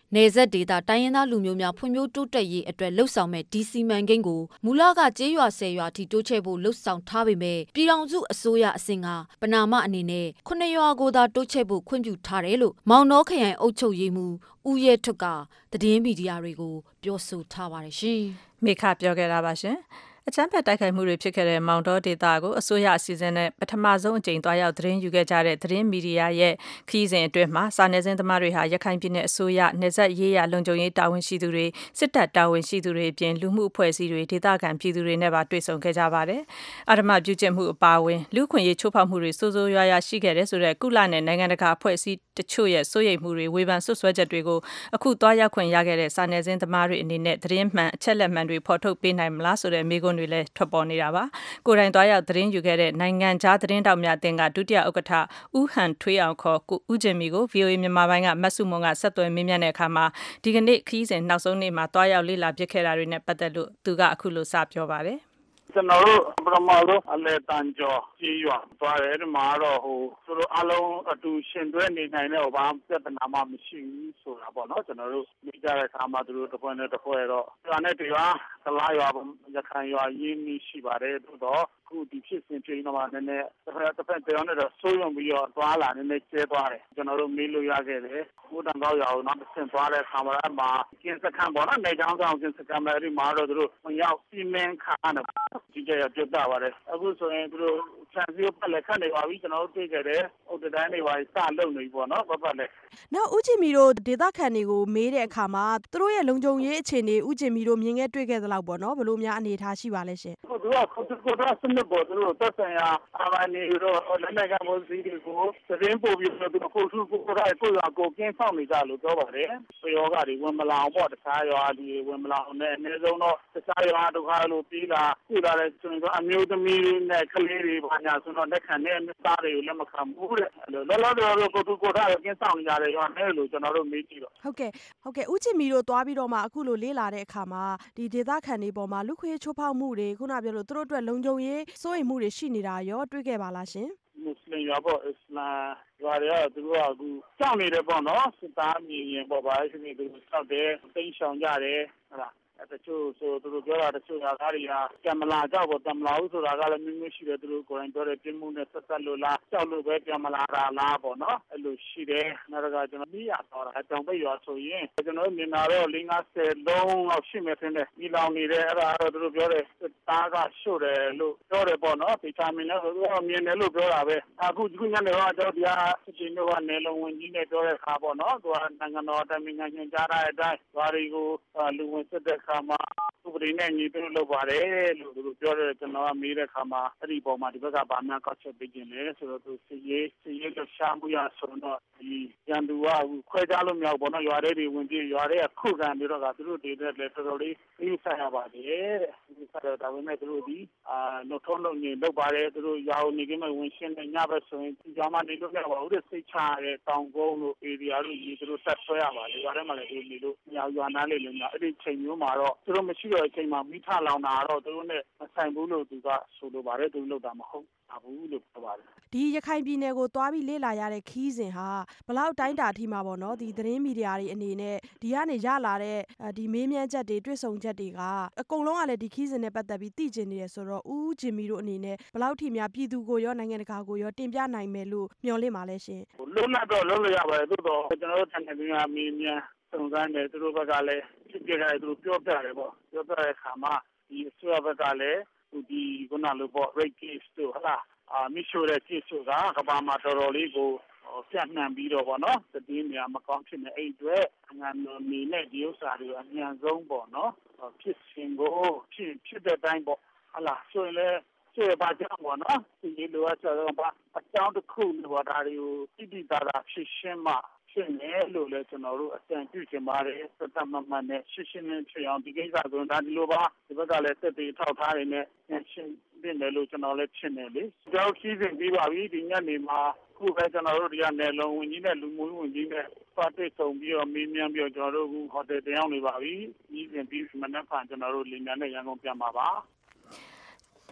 နေဆက်ဒေတာတိုင်းရင်းသားလူမျိုးများဖွံ့ဖြိုးတိုးတက်ရေးအတွက်လှုပ်ဆောင်မဲ့ဒီစီမံကိန်းကိုမူလကကျေးရွာဆယ်ရွာထိတိုးချဲ့ဖို့လှုပ်ဆောင်ထားပေမဲ့ပြည်ထောင်စုအစိုးရအဆင့်ကပနာမအနေနဲ့ခုနှစ်ရွာကိုသာတိုးချဲ့ဖို့ခွင့်ပြုထားတယ်လို့မောင်နှောခရိုင်အုပ်ချုပ်ရေးမှူးဦးရဲထွတ်ကသတင်းမီဒီယာတွေကိုပြောဆိုထားပါတယ်ရှင်။မိခပြောခဲ့တာပါရှင်။အချမ်းဖက်တိုက်ခိုက်မှုတွေဖြစ်ခဲ့တဲ့မောင်တော်ဒေသကိုအစိုးရအစီအစဉ်နဲ့ပထမဆုံးအကြိမ်တွားရောက်သတင်းယူခဲ့ကြတဲ့သတင်းမီဒီယာရဲ့ခရီးစဉ်အတွင်းမှာစာနယ်ဇင်းသမားတွေဟာရခိုင်ပြည်နယ်အစိုးရနယ်စပ်ရေးရာလုံခြုံရေးတာဝန်ရှိသူတွေစစ်တပ်တာဝန်ရှိသူတွေအပြင်လူမှုအဖွဲ့အစည်းတွေဒေသခံပြည်သူတွေနဲ့ပါတွေ့ဆုံခဲ့ကြပါတယ်။အာဓမပြုကျင့်မှုအပါအဝင်လူခွင့်ရေးချိုးဖောက်မှုတွေစိုးစိုးရွားရွားရှိခဲ့တဲ့ဆိုတဲ့ကုလနဲ့နိုင်ငံတကာအဖွဲ့အစည်းတချို့ရဲ့စိုးရိမ်မှုတွေဝေဖန်ဆွဆွဲချက်တွေကိုအခုတွားရောက်ခွင့်ရခဲ့တဲ့စာနယ်ဇင်းသမားတွေအနေနဲ့သတင်းမှန်အချက်လက်မှန်တွေဖော်ထုတ်ပေးနိုင်မလားဆိုတဲ့မေးခွန်းတွေလည်းထွက်ပေါ်နေတာပါကိုယ်တိုင်တွားရောက်သတင်းယူခဲ့တဲ့နိုင်ငံခြားသတင်းတောက်များအသင်းကဒုတိယဥက္ကဋ္ဌဦးဟန်ထွေးအောင်ခေါ်ဦးကျင်မီကို ဗီအိုအေ မြန်မာပိုင်းကမတ်စုမွန်ကဆက်သွယ်မေးမြန်းတဲ့အခါမှာဒီကနေ့ခရီးစဉ်နောက်ဆုံးနေ့မှာတွားရောက်လေ့လာဖြစ်ခဲ့တာတွေနဲ့ပတ်သက်လို့သူကအခုလိုစပြောပါတယ်ကျွန်တော်တို့ပထမဆုံးအလဲတန်ကျော်ကြီးရွာသွားတယ်ဒီမှာတော့ဟိုသူတို့အလုံးအတူရှင်တွဲနေနိုင်တဲ့ဘာပြဿနာမှမရှိဘူးဆိုတာပေါ့နော်ကျွန်တော်တို့မိကြတဲ့အခါမှာသူတို့တစ်ဖွဲ့နဲ့တစ်ဖွဲ့တော့ရွာနဲ့တရွာကလားရွာရခိုင်ရွာရင်းနှီးရှိပါတယ်သို့တော့ခုဒီဖြစ်စဉ်ချင်းတော့နည်းနည်းတစ်ဖက်တစ်ဖက်တရားနဲ့တော့စိုးရုံပြီးတော့သွားလာနေနေကျဲသွားတယ်ကျွန်တော်တို့မေးလို့ရခဲ့တယ်ဘုဒ္ဓံကောက်ရွာကိုနောက်တစ်ဆင့်သွားတဲ့အခါမှာကျင်းစခန်းပေါ့နော်နေချောင်းဆောင်ကျင်းစခန်းမှာဒီမှာတော့သူတို့မရောက်စီမင်းခါနဲ့ဒီကြရပြတ်ပါတယ်အခုဆိုရင်သူတို့ခြံစည်းပတ်လက်ခတ်နေပါပြီကျွန်တော်တို့တွေ့ကြတယ်ဥဒတိုင်းတွေပါစလုံနေပြီပေါ့နော်ပတ်ပတ်လက်နောက်ဦးချင်မီတို့ဒေသခံတွေကိုမေးတဲ့အခါမှာသူတို့ရဲ့လုံခြုံရေးအခြေအနေဦးချင်မီတို့မြင်ခဲ့တွေ့ခဲ့သလောက်ပေါ့နော်ဘယ်လိုများအနေထားရှိပါလဲရှင်သူကခုတခုတော့စနစ်ပေါ်သူတို့သက်ဆိုင်ရာအာမနီတို့လက်နက်ကမိုးစီးတွေကိုသတင်းပို့ပြီးတော့သူခုခုခုကိုယ်ကိုယ်ကိုကင်းဆောင်နေကြလို့ပြောပါတယ်ပြောကတွေဝင်မလာအောင်ပေါ့တခြားရွာတွေဝင်မလာအောင်နဲ့အနည်းဆုံးတော့တခြားရွာဒုက္ခလို့ပြီးလာပြီးလာတဲ့ဆိုရင်အမျိုးသမီးနဲ့ကလေးတွေဘာညာဆိုတော့လက်ခံတဲ့သားတွေကိုလက်မခံဘူးတဲ့လောလောဆယ်တော့ကိုတူကိုထားကင်းဆောင်နေကြတယ်ရွာနဲ့လို့ကျွန်တော်တို့မေးကြည့်တော့ဟုတ်ကဲ့ဟုတ်ကဲ့ဦးချင်မီတို့သွားပြီးတော့မှအခုလိုလေးလာတဲ့အခါမှာဒီဒေသခံတွေပေါ်မှာလူခွေးချိုးဖောက်မှုတွေခုနပြောလို့သူတို့အတွက်လုံခြုံရေးစိုးရိမ်မှုတွေရှိနေတာရောတွေ့ခဲ့ပါလားရှင်မွတ်စလင်ရွာပေါ့အစ္စလာမ်ရွာတွေကသူတို့ကအခုကြောက်နေတယ်ပေါ့နော်စစ်သားမြင်ရင်ပေါ့ဗာရှင်တွေသူတို့ကြောက်တယ်တိတ်ဆောင်ကြတယ်ဟုတ်လားတချို့ဆိုသူတို့ပြောတာတချို့ကကားတွေကကံမလာကြောက်ပေါ့ကံမလာဘူးဆိုတာကလည်းမျိုးမျိုးရှိတယ်သူတို့ကိုယ်တိုင်ပြောတဲ့ပြင်းမှုနဲ့ဆက်ဆက်လို့လားကြောက်လို့ပဲကံမလာတာလားပေါ့နော်အဲ့လိုရှိတယ်နောက်ကကျွန်တော်မိရတော့တာတောင်ပိတ်ရွာဆိုရင်ကျွန်တော်မြင်လာတော့၄၅၀လုံးလောက်ရှိမယ်ထင်တယ်ဒီလောင်နေတယ်အဲ့ဒါတော့သူတို့ပြောတယ်တားကရှို့တယ်လို့ပြောတယ်ပေါ့နော်ဒီချာမင်းလည်းသူကမြင်တယ်လို့ပြောတာပဲအခုဒီညနေတော့ကျွန်တော်ဒီဟာစစ်ချင်းတို့ကနေလုံးဝင်ကြီးနဲ့ပြောတဲ့ခါပေါ့နော်သူကနိုင်ငံတော်တိုင်ပင်ခံညွှန်ကြားတဲ့အတိုင်းဘာတွေကိုလူဝင်စစ်တဲ့ခါမှာဥပဒေနဲ့ညီသူလုပ်ပါတယ်လို့သူတို့ပြောတယ်ကျွန်တော်ကမေးတဲ့ခါမှာအဲ့ဒီပုံမှာဒီဘက်ကဗာများကောက်ချက်ပေးခြင်းလဲဆိုတော့သူစီရေးစီရေးကရှာမှုရဆိုတော့ဒီရန်သူကခွဲခြားလို့မရဘူးပေါ့နော်ရွာတွေတွေဝင်ပြီးရွာတွေကခုခံပြီးတော့ကသူတို့တွေလည်းတော်တော်လေးသိဆိုင်ရပါတယ်တဲ့ဒီဆက်တော့ဒါပေမဲ့သူတို့ဒီအာနှုတ်ထုံးလုံးညင်လုပ်ပါတယ်သူတို့ရွာကိုနေကမဲ့ဝင်ရှင်းတဲ့ညဘက်ဆိုရင်ဒီကြားမှာနေလို့မရပါဘူးတဲ့စိတ်ချရတဲ့တောင်ကုန်းတို့ဧရိယာတို့ဒီသူတို့ဆက်ဆွဲရပါတယ်ရွာထဲမှာလည်းသူနေလို့ညရွာနားလေးလည်းညအဲ့ဒီချိန်မျိုးမှာတော့သူတို့မရှိတော့အချိန်မှာမိထလောင်တာတော့သူတို့နဲ့မဆိုင်ဘူးလို့သူကဆိုလိုပါတယ်သူလုပ်တာမဟုတ်ဘူးလို့ပြောပါတယ်ဒီရခိုင်ပြည်နယ်ကိုသွားပြီးလေ့လာရတဲ့ခီးစဉ်ဟာဘလောက်တိုင်းတာအထိမှာပေါ့နော်ဒီသတင်းမီဒီယာတွေအနေနဲ့ဒီကနေရလာတဲ့ဒီမေးမြန်းချက်တွေတွေ့ဆုံချက်တွေကအကုန်လုံးကလည်းဒီခီးစဉ်နဲ့ပတ်သက်ပြီးသိကျင်နေတယ်ဆိုတော့ဦးဂျင်မီတို့အနေနဲ့ဘလောက်ထိများပြည်သူကိုရောနိုင်ငံတကာကိုရောတင်ပြနိုင်မယ်လို့မျှော်လင့်ပါလဲရှင်လုံးလိုက်တော့လုံးလို့ရပါတယ်သို့တော့ကျွန်တော်တို့တန်ခါမေးမြန်းစုံစမ်းတယ်သူတို့ဘက်ကလည်းဖြစ်ကြတယ်သူတို့ပြောပြတယ်ပေါ့ပြောပြတဲ့အခါမှာဒီအစိုးရဘက်ကလည်းဒီခုနလိုပေါ့ rate case တို့ဟာအာမီရှိုတဲ့ case ကကဘာမှာတော်တော်လေးကိုပြန့်နှံ့ပြီးတော့ပေါ့နော်တည်င်းများမကောင်းဖြစ်နေအဲ့အတွက်ငါနေနဲ့ဒီဥစ္စာတွေအမြန်ဆုံးပေါ့နော်ဖြစ်စဉ်ကိုဖြစ်ဖြစ်တဲ့တိုင်းပေါ့ဟာလားဆိုရင်လည်းကျေပါကြပါနော်ဒီလိုအချက်တော့အကြောင်းတစ်ခုလို့ဒါတွေကိုတိတိကျကျဖြစ်ရှင်းမှရှင်းတယ်လို့လည်းကျွန်တော်တို့အကြံပြုချင်ပါတယ်သတ်မှတ်မှတ်နဲ့ရှင်းရှင်းလင်းဖြစ်အောင်ဒီကိစ္စဆိုဒါဒီလိုပါဒီဘက်ကလည်းတက်တည်ထောက်ထားနေနဲ့ရှင်းတင်တယ်လို့ကျွန်တော်လည်းရှင်းတယ်လေကျွန်တော်ခီးစဉ်ပြီးပါပြီဒီညနေမှာခုပဲကျွန်တော်တို့ဒီကနယ်လုံးဝင်ကြီးနဲ့လူမှုဝင်ကြီးနဲ့ပတ်သက်ဆုံးပြီးတော့မေးမြန်းပြီးတော့ကျွန်တော်တို့ဟိုတယ်တရားနေပါပြီဒီစဉ်ပြီးမနက်ဖြန်ကျွန်တော်တို့လင်းမြန်နဲ့ရန်ကုန်ပြန်ပါပါန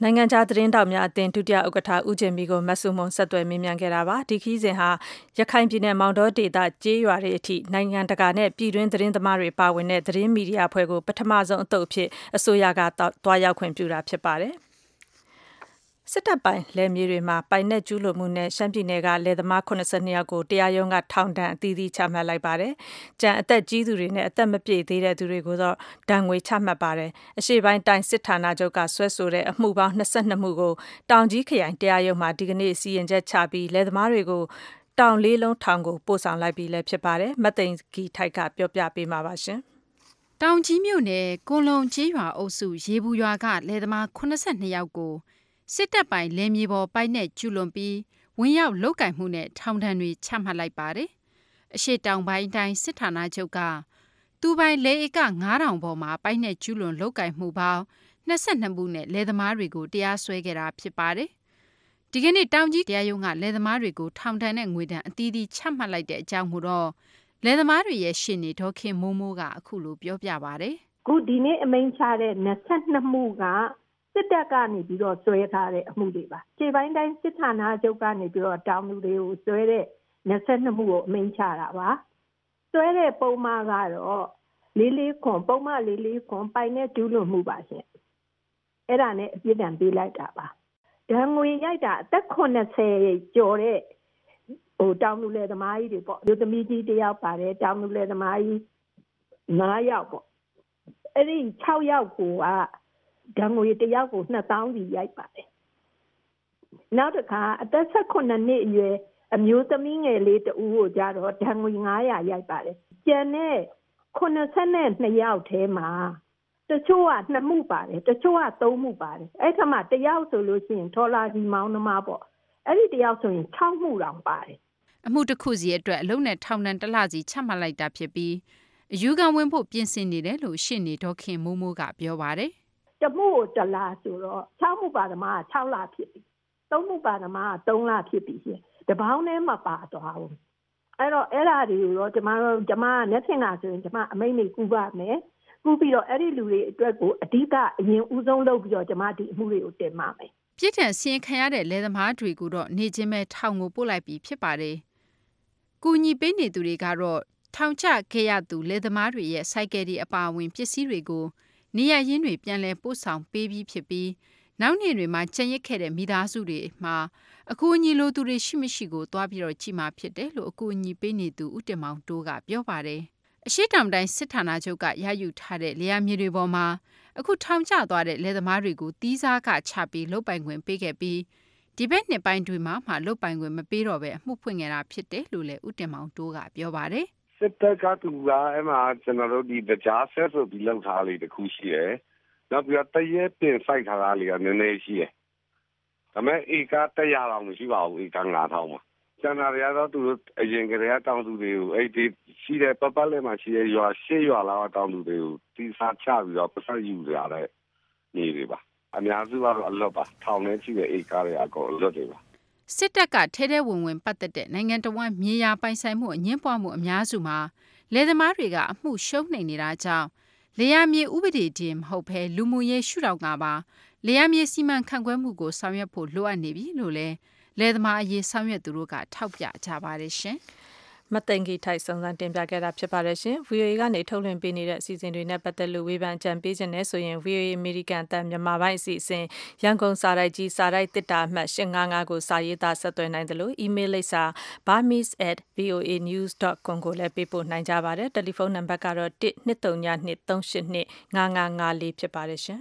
နိုင်ငံခြားသတင်းတောက်များအသင်းဒုတိယဥက္ကဋ္ဌဦးကျင်မီကိုမဆုမွန်ဆက်သွယ်မေးမြန်းခဲ့တာပါဒီခီးစဉ်ဟာရခိုင်ပြည်နယ်မောင်တောဒေသကျေးရွာတွေအထိနိုင်ငံတကာနဲ့ပြည်တွင်းသတင်းသမားတွေပါဝင်တဲ့သတင်းမီဒီယာအဖွဲ့ကိုပထမဆုံးအသုတ်အဖြစ်အစိုးရကတွားရောက်ခွင့်ပြုတာဖြစ်ပါတယ်စစ်တပ်ပိုင်းလယ်မြေတွေမှာပိုင်နဲ့ကျူးလွန်မှုနဲ့ရှမ်းပြည်နယ်ကလယ်သမားeighty-twoယောက်ကိုတရားရုံးကထောင်ဒဏ်အသီးသီးချမှတ်လိုက်ပါတယ်။ကြံအသက်ကြီးသူတွေနဲ့အသက်မပြည့်သေးတဲ့သူတွေကိုတော့ဒဏ်ငွေချမှတ်ပါတယ်။အရှေ့ပိုင်းတိုင်းစစ်ဌာနချုပ်ကဆွဲဆိုတဲ့အမှုပေါင်းtwenty-twoမှုကိုတောင်ကြီးခရိုင်တရားရုံးမှာဒီကနေ့စီရင်ချက်ချပြီးလယ်သမားတွေကိုတောင်လေးလုံးထောင်ကိုပို့ဆောင်လိုက်ပြီးလည်းဖြစ်ပါတယ်။မသိင်္ဂီထိုက်ကပြောပြပေးမှာပါရှင်။တောင်ကြီးမြို့နယ်ကွန်လုံကျေးရွာအုပ်စုရေဘူးရွာကလယ်သမားeighty-twoယောက်ကိုစစ်တပ်ပိုင်းလယ်မြေပေါ်ပိုင်နဲ့ကျူးလွန်ပြီးဝင်ရောက်လုတ်ကင်မှုနဲ့ထောင်ဒဏ်တွေချမှတ်လိုက်ပါတယ်။အရှိတောင်ပိုင်းတိုင်းစစ်ဌာနချုပ်ကသူပိုင်လယ်ဧကfive thousandပေါ်မှာပိုင်နဲ့ကျူးလွန်လုတ်ကင်မှုပေါင်းtwenty-twoမှုနဲ့လယ်သမားတွေကိုတရားစွဲခဲ့တာဖြစ်ပါတယ်။ဒီကနေ့တောင်ကြီးတရားရုံးကလယ်သမားတွေကိုထောင်ဒဏ်နဲ့ငွေဒဏ်အသီးသီးချမှတ်လိုက်တဲ့အကြောင်းကိုတော့လယ်သမားတွေရဲ့ရှေ့နေဒေါ်ခင်မိုးမိုးကအခုလိုပြောပြပါတယ်။ခုဒီနေ့အမိန့်ချတဲ့twenty-twoမှုကစစ်တပ်ကနေပြီးတော့ဆွဲထားတဲ့အမှုတွေပါခြေပိုင်းတိုင်းစစ်ဌာနချုပ်ကနေပြီးတော့တောင်လူတွေကိုဆွဲတဲ့twenty-twoမှုကိုအမိန့်ချတာပါဆွဲတဲ့ပုံမှန်ကတော့four fortyပုံမှန်four fortyပိုင်နဲ့ကျူးလွန်မှုပါရှင်အဲ့ဒါနဲ့အပြစ်ဒဏ်ပေးလိုက်တာပါဒဏ်ငွေရိုက်တာအသက်eightyကျော်တဲ့ဟိုတောင်လူလယ်သမားကြီးတွေပေါ့လူသမီးကြီးတယောက်ပါတယ်တောင်လူလယ်သမားကြီးfiveယောက်ပေါ့အဲ့ဒီsixယောက်ကိုကဒဏ်ငွေတယောက်ကိုtwo thousandစီရိုက်ပါတယ်နောက်တစ်ခါအသက်eighteenနှစ်အရွယ်အမျိုးသမီးငယ်လေးတဦးကိုကြတော့ဒဏ်ငွေfive hundredရိုက်ပါတယ်ကျန်တဲ့seventy-twoယောက်ထဲမှာတချို့ကtwoမှုပါတယ်တချို့ကthreeမှုပါတယ်အဲ့ခါမှာတယောက်ဆိုလို့ရှိရင်ထော်လာကြီးမောင်းနှမပေါ့အဲ့ဒီတယောက်ဆိုရင်sixမှုတောင်ပါတယ်အမှုတစ်ခုစီအတွက်အလုံးနဲ့ထောင်ဒဏ်တစ်လစီချမှတ်လိုက်တာဖြစ်ပြီးအယူခံဝင်ဖို့ပြင်ဆင်နေတယ်လို့ရှေ့နေဒေါ်ခင်မိုးမိုးကပြောပါတယ်တမှုကိုတလားဆိုတော့sixမှုပါဓမားsixလဖြစ်ပြီthreeမှုပါဓမားthreeလဖြစ်ပြီရှင်တပေါင်းထဲမှာပါသွားဘူးအဲ့တော့အဲ့ဒါတွေကိုတော့ကျမတို့ကျမနဲ့ထင်တာဆိုရင်ကျမအမိန့်တွေကူပါမယ်ကူပြီးတော့အဲ့ဒီလူတွေအတွက်ကိုအဓိကအရင်ဦးဆုံးလုပ်ပြီးတော့ကျမဒီအမှုတွေကိုတင်ပါမယ်ပြစ်ဒဏ်စီရင်ခံရတဲ့လယ်သမားတွေကိုတော့နေချင်းပဲထောင်ကိုပို့လိုက်ပြီးဖြစ်ပါတယ်ကူညီပေးနေသူတွေကတော့ထောင်ချခဲ့ရသူလယ်သမားတွေရဲ့စိုက်ကယ်ဒီအပါအဝင်ပစ္စည်းတွေကိုနေရရင်းတွေပြန်လည်ပို့ဆောင်ပေးပြီးဖြစ်ပြီးနောက်နေ့တွေမှာကျန်ရစ်ခဲ့တဲ့မိသားစုတွေမှာအကူအညီလိုသူတွေရှိမရှိကိုတွားပြီးတော့ကြည်မှာဖြစ်တယ်လို့အကူအညီပေးနေသူဦးတင်မောင်တိုးကပြောပါတယ်အရှိတောင်တိုင်းစစ်ဌာနချုပ်ကရယူထားတဲ့လျာမြေတွေပေါ်မှာအခုထောင်ကျသွားတဲ့လယ်သမားတွေကိုတီးစားကချပြီးလုတ်ပိုင်ခွင့်ပေးခဲ့ပြီးဒီဘက်နှစ်ပိုင်းတွေမှာမှလုတ်ပိုင်ခွင့်မပေးတော့ဘဲအမှုဖွင့်နေတာဖြစ်တယ်လို့လည်းဦးတင်မောင်တိုးကပြောပါတယ်စစ်တပ်ကသူကအဲ့မှာကျွန်တော်တို့ဒီကြားဆက်ဆိုပြီးလောက်ထားလေးတခုရှိတယ်နောက်ပြီးတော့တရဲပြင်စိုက်ထားတာလေးကနည်းနည်းရှိတယ်ဒါပေမဲ့ဧကone hundredတောင်မရှိပါဘူးဧကfive thousandမှာကျန်တာတွေကတော့သူတို့အရင်ကတည်းကတောင်သူတွေကိုအဲ့ဒီရှိတဲ့ပပလေးမှာရှိတဲ့ရွာရှစ်ရွာလောက်တောင်သူတွေကိုတီးစားချပြီးတော့ပတ်သက်ယူကြတဲ့နေတွေပါအများစုကတော့အလွတ်ပါထောင်ထဲရှိတဲ့ဧကတွေအကုန်အလွတ်တွေပါစစ်တပ်ကထဲထဲဝင်ဝင်ပတ်သက်တဲ့နိုင်ငံတော်ဝန်မြေယာပိုင်ဆိုင်မှုအငင်းပွားမှုအများစုမှာလယ်သမားတွေကအမှုရှုံးနေနေတာကြောင့်လယ်ယာမြေဥပဒေတင်မဟုတ်ဘဲလူမှုရေးရှုထောင့်ကပါလယ်ယာမြေစီမံခန့်ခွဲမှုကိုဆောင်ရွက်ဖို့လိုအပ်နေပြီလို့လည်းလယ်သမားအရေးဆောင်ရွက်သူတို့ကထောက်ပြကြပါတယ်ရှင်မသိင်္ဂီထိုက်စုံစမ်းတင်ပြခဲ့တာဖြစ်ပါတယ်ရှင် ဗွီအိုအေ ကနေထုတ်လွှင့်ပေးနေတဲ့အစီအစဉ်တွေနဲ့ပတ်သက်လို့ဝေဖန်ကြံပေးခြင်းနဲ့ဆိုရင် ဗွီအိုအေ American အသံမြန်မာပိုင်းအစီအစဉ်ရန်ကုန်စာရိုက်ကြီးစာရိုက်တစ်တာအမှတ်eight fifty-fiveကိုစာရေးသားဆက်သွယ်နိုင်တယ်လို့ email လိပ်စာ burmese at v o a news dot com ကိုလည်းပေးပို့နိုင်ကြပါတယ်တယ်လီဖုန်းနံပါတ်ကတော့one two three zero two three eight two five five five fourဖြစ်ပါတယ်ရှင်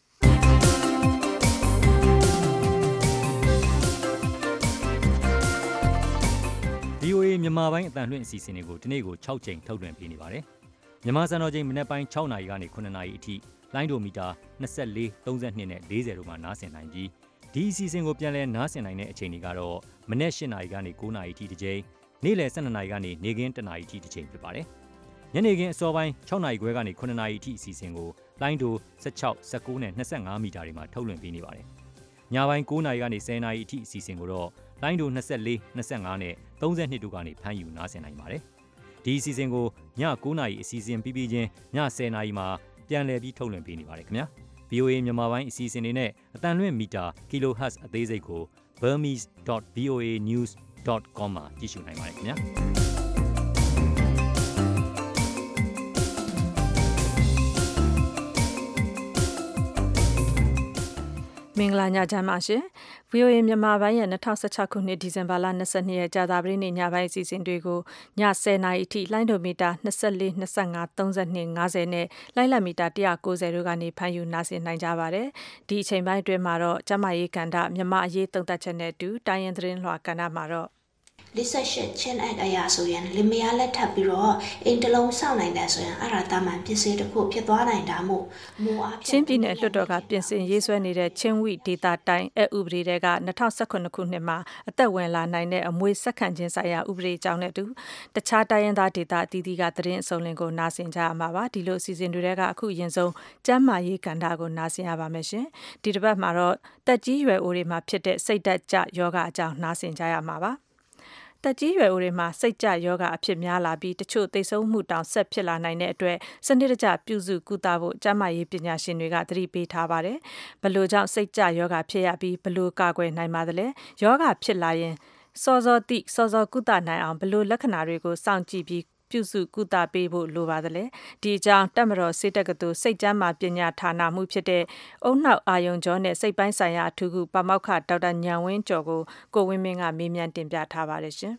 ဗီအိုအေ မြန်မာပိုင်းအသံလွှင့်အစီအစဉ်တွေကိုဒီနေ့ကိုsixကြိမ်ထုတ်လွှင့်ပေးနေပါတယ်။မြန်မာစံတော်ချိန်မနက်ပိုင်းsixနာရီကနေnineနာရီအထိလိုင်းဒိုမီတာtwenty-four, thirty-twoနဲ့fortyတို့မှာနားဆင်နိုင်ပြီးဒီအစီအစဉ်ကိုပြန်လည်နားဆင်နိုင်တဲ့အချိန်တွေကတော့မနက်eightနာရီကနေnineနာရီအထိတစ်ကြိမ်နေ့လယ်twelveနာရီကနေနေ့ခင်းoneနာရီအထိတစ်ကြိမ်ဖြစ်ပါတယ်။ညနေခင်းအစောပိုင်းsixနာရီခွဲကနေnineနာရီအထိအစီအစဉ်ကိုလိုင်းဒိုsixteen, nineteenနဲ့twenty-fiveမီတာတွေမှာထုတ်လွှင့်ပေးနေပါတယ်။ညပိုင်းnineနာရီကနေtenနာရီအထိအစီအစဉ်ကိုတော့လိုင်းဒိုtwenty-four, twenty-fiveနဲ့thirty-twoတို့ကနေဖမ်းယူနားဆင်နိုင်ပါတယ်။ဒီအစီအစဉ်ကိုညnineနာရီအစီအစဉ်ပြီးပြီးချင်းညtenနာရီမှာပြန်လည်ပြီးထုတ်လွှင့်ပေးနေပါတယ်ခင်ဗျာ။ဗွီအိုအေ မြန်မာပိုင်းအစီအစဉ်တွေနဲ့အတန်လွင့်မီတာ kilohertz အသေးစိတ်ကို burmese dot v o a news dot com မှာကြည့်ရှုနိုင်ပါတယ်ခင်ဗျာမင်္ဂလာညချမ်းပါရှင် ဗွီအိုအေ မြန်မာပိုင်းရဲ့၂၀၁၆ခုနှစ်ဒီဇင်ဘာလ၂၂ရက်ကြာသပတေးနေ့ညပိုင်းအစီအစဉ်တွေကိုည၁၀နာရီအထိလိုင်းဒိုမီတာ၂၄ ၂၅ ၃၂ ၅၀နဲ့လိုင်းလံမီတာ၁၉၀တို့ကနေဖမ်းယူနားဆင်နိုင်ကြပါတယ်။ဒီအချိန်ပိုင်းအတွင်းမှာတော့ကျမရေးကဏ္ဍမြန်မာအရေးသုံးသပ်ချက်နဲ့အတူတိုင်းရင်းသတင်းလွှာကဏ္ဍမှာတော့လေးဆက်ရှစ်ချင်းအပ်အရာဆိုရင်လင်မယားလက်ထပ်ပြီးတော့အိမ်တလုံးစောင့်နိုင်တယ်ဆိုရင်အဲ့ဒါတာမန်ပစ္စည်းတစ်ခုဖြစ်သွားနိုင်တာမို့မူအားဖြင့်ချင်းပြည်နယ်လွှတ်တော်ကပြင်ဆင်ရေးဆွဲနေတဲ့ချင်းဝိဒေတာတိုင်းအဥပဒေတွေက၂၀၁၈ခုနှစ်မှာအသက်ဝင်လာနိုင်တဲ့အမွေဆက်ခံခြင်းဆိုင်ရာဥပဒေအကြောင်းနဲ့တူတခြားတိုင်းရင်းသားဒေတာအသီးသီးကသတင်းအစုံလင်ကိုနားဆင်ကြရမှာပါဒီလိုအစီအစဉ်တွေကအခုအရင်ဆုံးကျန်းမာရေးကဏ္ဍကိုနားဆင်ရပါမယ်ရှင်ဒီတစ်ပတ်မှာတော့တက်ကြီးရွယ်အိုတွေမှာဖြစ်တဲ့စိတ်ဓာတ်ကျယောဂအကြောင်းနားဆင်ကြရမှာပါတက်ကြီးရွယ်အိုတွေမှာစိတ်ကြယောဂအဖြစ်များလာပြီးတချို့သိဆုံးမှုတောင်ဆက်ဖြစ်လာနိုင်တဲ့အတွက်စနစ်တကျပြုစုကုသဖို့ကျန်းမာရေးပညာရှင်တွေကသတိပေးထားပါတယ်။ဘယ်လိုကြောင့်စိတ်ကြယောဂဖြစ်ရပြီးဘယ်လိုကာကွယ်နိုင်ပါသလဲ။ယောဂဖြစ်လာရင်စောစောတိစောစောကုသနိုင်အောင်ဘယ်လိုလက္ခဏာတွေကိုစောင့်ကြည့်ပြီးပြုစုကုသပေးဖို့လိုပါသလဲဒီအကြောင်းတက်မတော်စေတက္ကသိုလ်စိတ်ကျန်းမာပညာဌာနမှုဖြစ်တဲ့အုံနောက်အာယုံကျော်နဲ့စိတ်ပိုင်းဆိုင်ရာအထူးကုပါမောက္ခဒေါက်တာညံဝင်းကျော်ကိုကိုဝင်းမင်းကမေးမြန်းတင်ပြထားပါတယ်ရှင်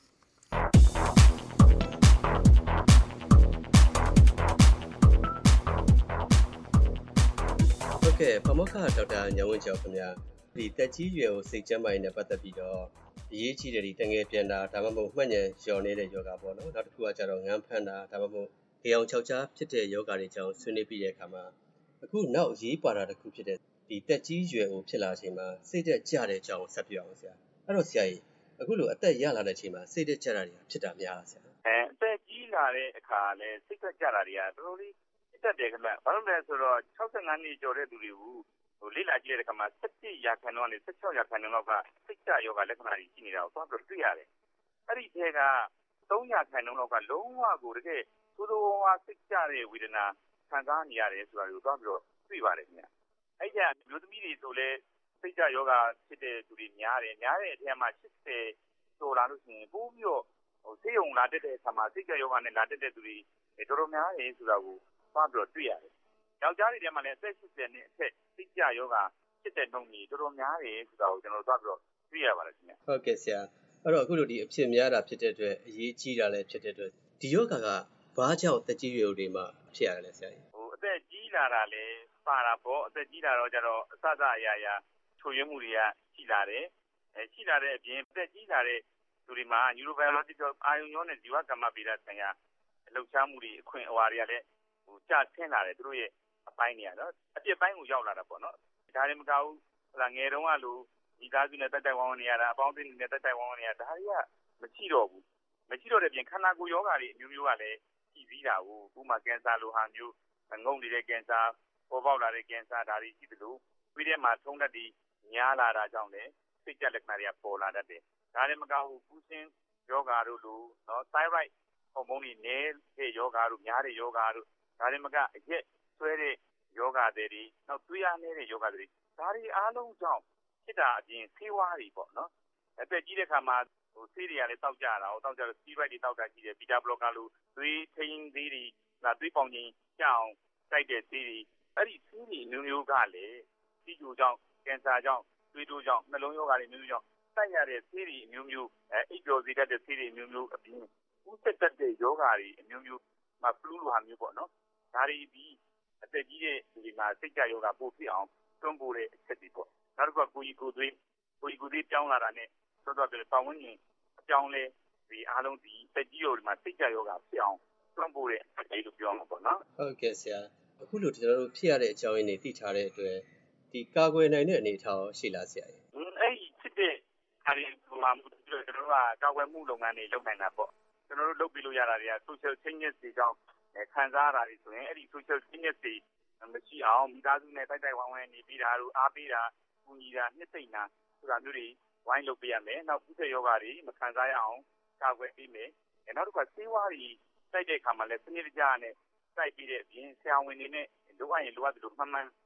ဟုတ်ကဲ့ပါမောက္ခဒေါက်တာညံဝင်းကျော်ခင်ဗျာဒီတက်ကြီးရွယ်ကိုစိတ်ကျန်းမာရေးနဲ့ပတ်သက်ပြီးတော့အရေးကြီးတဲ့ဒီတငယ်ပြန်တာဒါမှမဟုတ်မှတ်ဉာဏ်လျော်နေတဲ့ယောဂပေါ့နော်နောက်တစ်ခုကကျတော့ငန်းဖမ်းတာဒါမှမဟုတ်အေအောင်ချောက်ချားဖြစ်တဲ့ယောဂတွေကြောင့်ဆွေးနွေးပြီးတဲ့အခါမှာအခုနောက်အရေးပါတာတစ်ခုဖြစ်တဲ့ဒီတက်ကြီးရွယ်ကိုဖြစ်လာချိန်မှာစိတ်သက်ကြတဲ့အကြောင်းဆက်ပြအောင်ဆရာအဲ့တော့ဆရာကြီးအခုလိုအသက်ရလာတဲ့ချိန်မှာစိတ်သက်ကြတာတွေဖြစ်တာများလားဆရာအဲအသက်ကြီးလာတဲ့အခါလဲစိတ်သက်ကြတာတွေကတော်တော်လေးတက်တယ်ခင်ဗျဘာလို့လဲဆိုတော့၆၅နှစ်ကျော်တဲ့သူတွေကိုဟိုလေးလာကြည့်တဲ့အခါမှာ၁၁ရာခိုင်နှုန်းနဲ့၁၆ရာခိုင်နှုန်းလောက်ကစိတ်ကြယောဂလက္ခဏာတွေရှိနေတာကိုသွားပြီးတွေ့ရတယ်အဲ့ဒီထဲက၃ရာခိုင်နှုန်းလောက်ကလုံးဝကိုတကယ်သို့သောဝါစိတ်ကြတဲ့ဝေဒနာခံစားနေရတယ်ဆိုတာကိုသွားပြီးတော့တွေ့ပါတယ်ခင်ဗျအဲ့ကြမျိုးသမီးတွေဆိုလဲစိတ်ကြယောဂဖြစ်တဲ့သူတွေများတယ်များတဲ့အထဲမှာ၈၀ကျော်လာလို့ရှိရင်ပိုပြီးတော့ဟိုဆေးရုံလာတက်တဲ့အခါမှာစိတ်ကြယောဂနဲ့လာတက်တဲ့သူတွေတော်တော်များတယ်ဆိုတာကိုသွားပြီးတော့တွေ့ရတယ်ယောက်ျားတွေထဲမှာလည်းအသက်၈၀နဲ့အထက်စိတ်ကြယောဂဖြစ်တဲ့နှုန်းကြီးတော်တော်များတယ်ဆိုတာကိုကျွန်တော်တို့သွားပြီးတော့တွေ့ရပါတယ်ခင်ဗျဟုတ်ကဲ့ဆရာအဲ့တော့အခုလိုဒီအဖြစ်များတာဖြစ်တဲ့အတွက်အရေးကြီးတာလည်းဖြစ်တဲ့အတွက်ဒီယောဂကဘာကြောင့်တက်ကြီးရွယ်တွေမှာဖြစ်ရတယ်လဲဆရာကြီးဟိုအသက်ကြီးလာတာလည်းပါတာပေါ့အသက်ကြီးလာတော့ကျတော့အစစအရာရာချို့ယွင်းမှုတွေကရှိလာတယ်အဲရှိလာတဲ့အပြင်အသက်ကြီးလာတဲ့သူတွေမှာ neurobiological အာယုံရောနဲ့ဇီဝကမ္မဗေဒဆိုင်ရာလှုပ်ရှားမှုတွေအခွင့်အဝါတွေကလည်းဟိုကျဆင်းလာတယ်သူတို့ရဲ့အပိုင်းတွေကတော့အပြစ်ပိုင်းကိုရောက်လာတာပေါ့နော်ဒါတွေမကဘူးဟလာငယ်တုန်းကလိုဒီသားစုနဲ့တက်တက်ဝန်းဝန်းနေရတာအပေါင်းအသင်းတွေနဲ့တက်တက်ဝန်းဝန်းနေရတာဒါတွေကမရှိတော့ဘူးမရှိတော့တဲ့ပြင်ခန္ဓာကိုယ်ယောဂါတွေအမျိုးမျိုးကလည်းရှိပြီးတာကိုဥပမာကင်ဆာလိုဟာမျိုးငုံနေတဲ့ကင်ဆာပေါ်ပေါက်လာတဲ့ကင်ဆာဒါတွေရှိသလိုပြီးတဲ့မှာထုံးတတ်ပြီးများလာတာကြောင့်လည်းစိတ်ကြလက္ခဏာတွေကပေါ်လာတတ်တယ်ဒါတွေမကဘူးပူစင်းယောဂါတို့လိုနော် thyroid ဟော်မုန်းတွေနည်းတဲ့ယောဂါတို့များတဲ့ယောဂါတို့ဒါတွေမကအရက်ဆွဲတဲ့ယောဂါတွေနောက်သွေးအားနည်းတဲ့ယောဂါတွေဒါတွေအားလုံးကြောင့်ဖြစ်တာအပြင်ဆေးဝါးတွေပေါ့နော်အသက်ကြီးတဲ့ခါမှာဟိုဆေးတွေကလည်းတောက်ကြတာဟိုတောက်ကြတော့ steroid တွေတောက်တာရှိတယ်ဘီတာဘလော့ကာလိုသွေးထိန်းသေးတွေဒါသွေးပေါင်ခြင်းကြအောင်တိုက်တဲ့ဆေးတွေအဲ့ဒီဆေးတွေမျိုးမျိုးကလည်းစီးကျိုကြောင့်ကင်ဆာကြောင့်သွေးတိုးကြောင့်နှလုံးယောဂါတွေမျိုးမျိုးကြောင့်တိုက်ရတဲ့ဆေးတွေမျိုးမျိုးအဲအိပ်ပျော်စေတတ်တဲ့ဆေးတွေမျိုးမျိုးအပြင်ဥသက်တတ်တဲ့ယောဂါတွေအမျိုးမျိုးမှာဖလူးလိုဟာမျိုးပေါ့နော်ဒါတွေပြီးအသက်ကြီးတဲ့ဒီမှာစိတ်ကြယောဂပို့ဖြစ်အောင်တွန်းပို့တဲ့အချက်တွေပေါ့နောက်တစ်ခုကကိုကြီးကိုသွေးကိုကြီးကိုသွေးပြောင်းလာတာနဲ့ဆိုတော့ပြပတ်ဝန်းကျင်အပြောင်းလဲဒီအားလုံးဒီသက်ကြီးယောဂဒီမှာစိတ်ကြယောဂဖြစ်အောင်တွန်းပို့တဲ့အချက်တွေလို့ပြောမှာပေါ့နော်ဟုတ်ကဲ့ဆရာအခုလိုကျွန်တော်တို့ဖြစ်ရတဲ့အကြောင်းရင်းတွေသိထားတဲ့အတွက်ဒီကာကွယ်နိုင်တဲ့အနေအထားရှိလားဆရာကြီးအဲ့ဒီဖြစ်တဲ့အားဒီပုံမှန်ကျွန်တော်တို့ကကာကွယ်မှုလုပ်ငန်းတွေလုပ်နိုင်တာပေါ့ကျွန်တော်တို့လုပ်ပြီးလို့ရတာတွေက social changes တွေကြောင့်ခံစားရတာတွေဆိုရင်အဲ့ဒီ social changes တွေမရှိအောင်မိသားစုနဲ့တိုက်တိုက်ဝိုင်းဝိုင်းနေပြီးတာတို့အားပေးတာကူညီတာနှစ်သိမ့်တာဆိုတာမျိုးတွေဝိုင်းလုပ်ပေးရမယ်နောက်ကုသယောဂါတွေမခံစားရအောင်ကာကွယ်ပေးမယ်နောက်တစ်ခါဆေးဝါးတွေတိုက်တဲ့အခါမှာလည်းစနစ်တကျနဲ့တိုက်ပြီးတဲ့အပြင်ဆရာဝန်တွေနဲ့လိုအပ်ရင်လိုအပ်တယ်လို့မှန်မှန်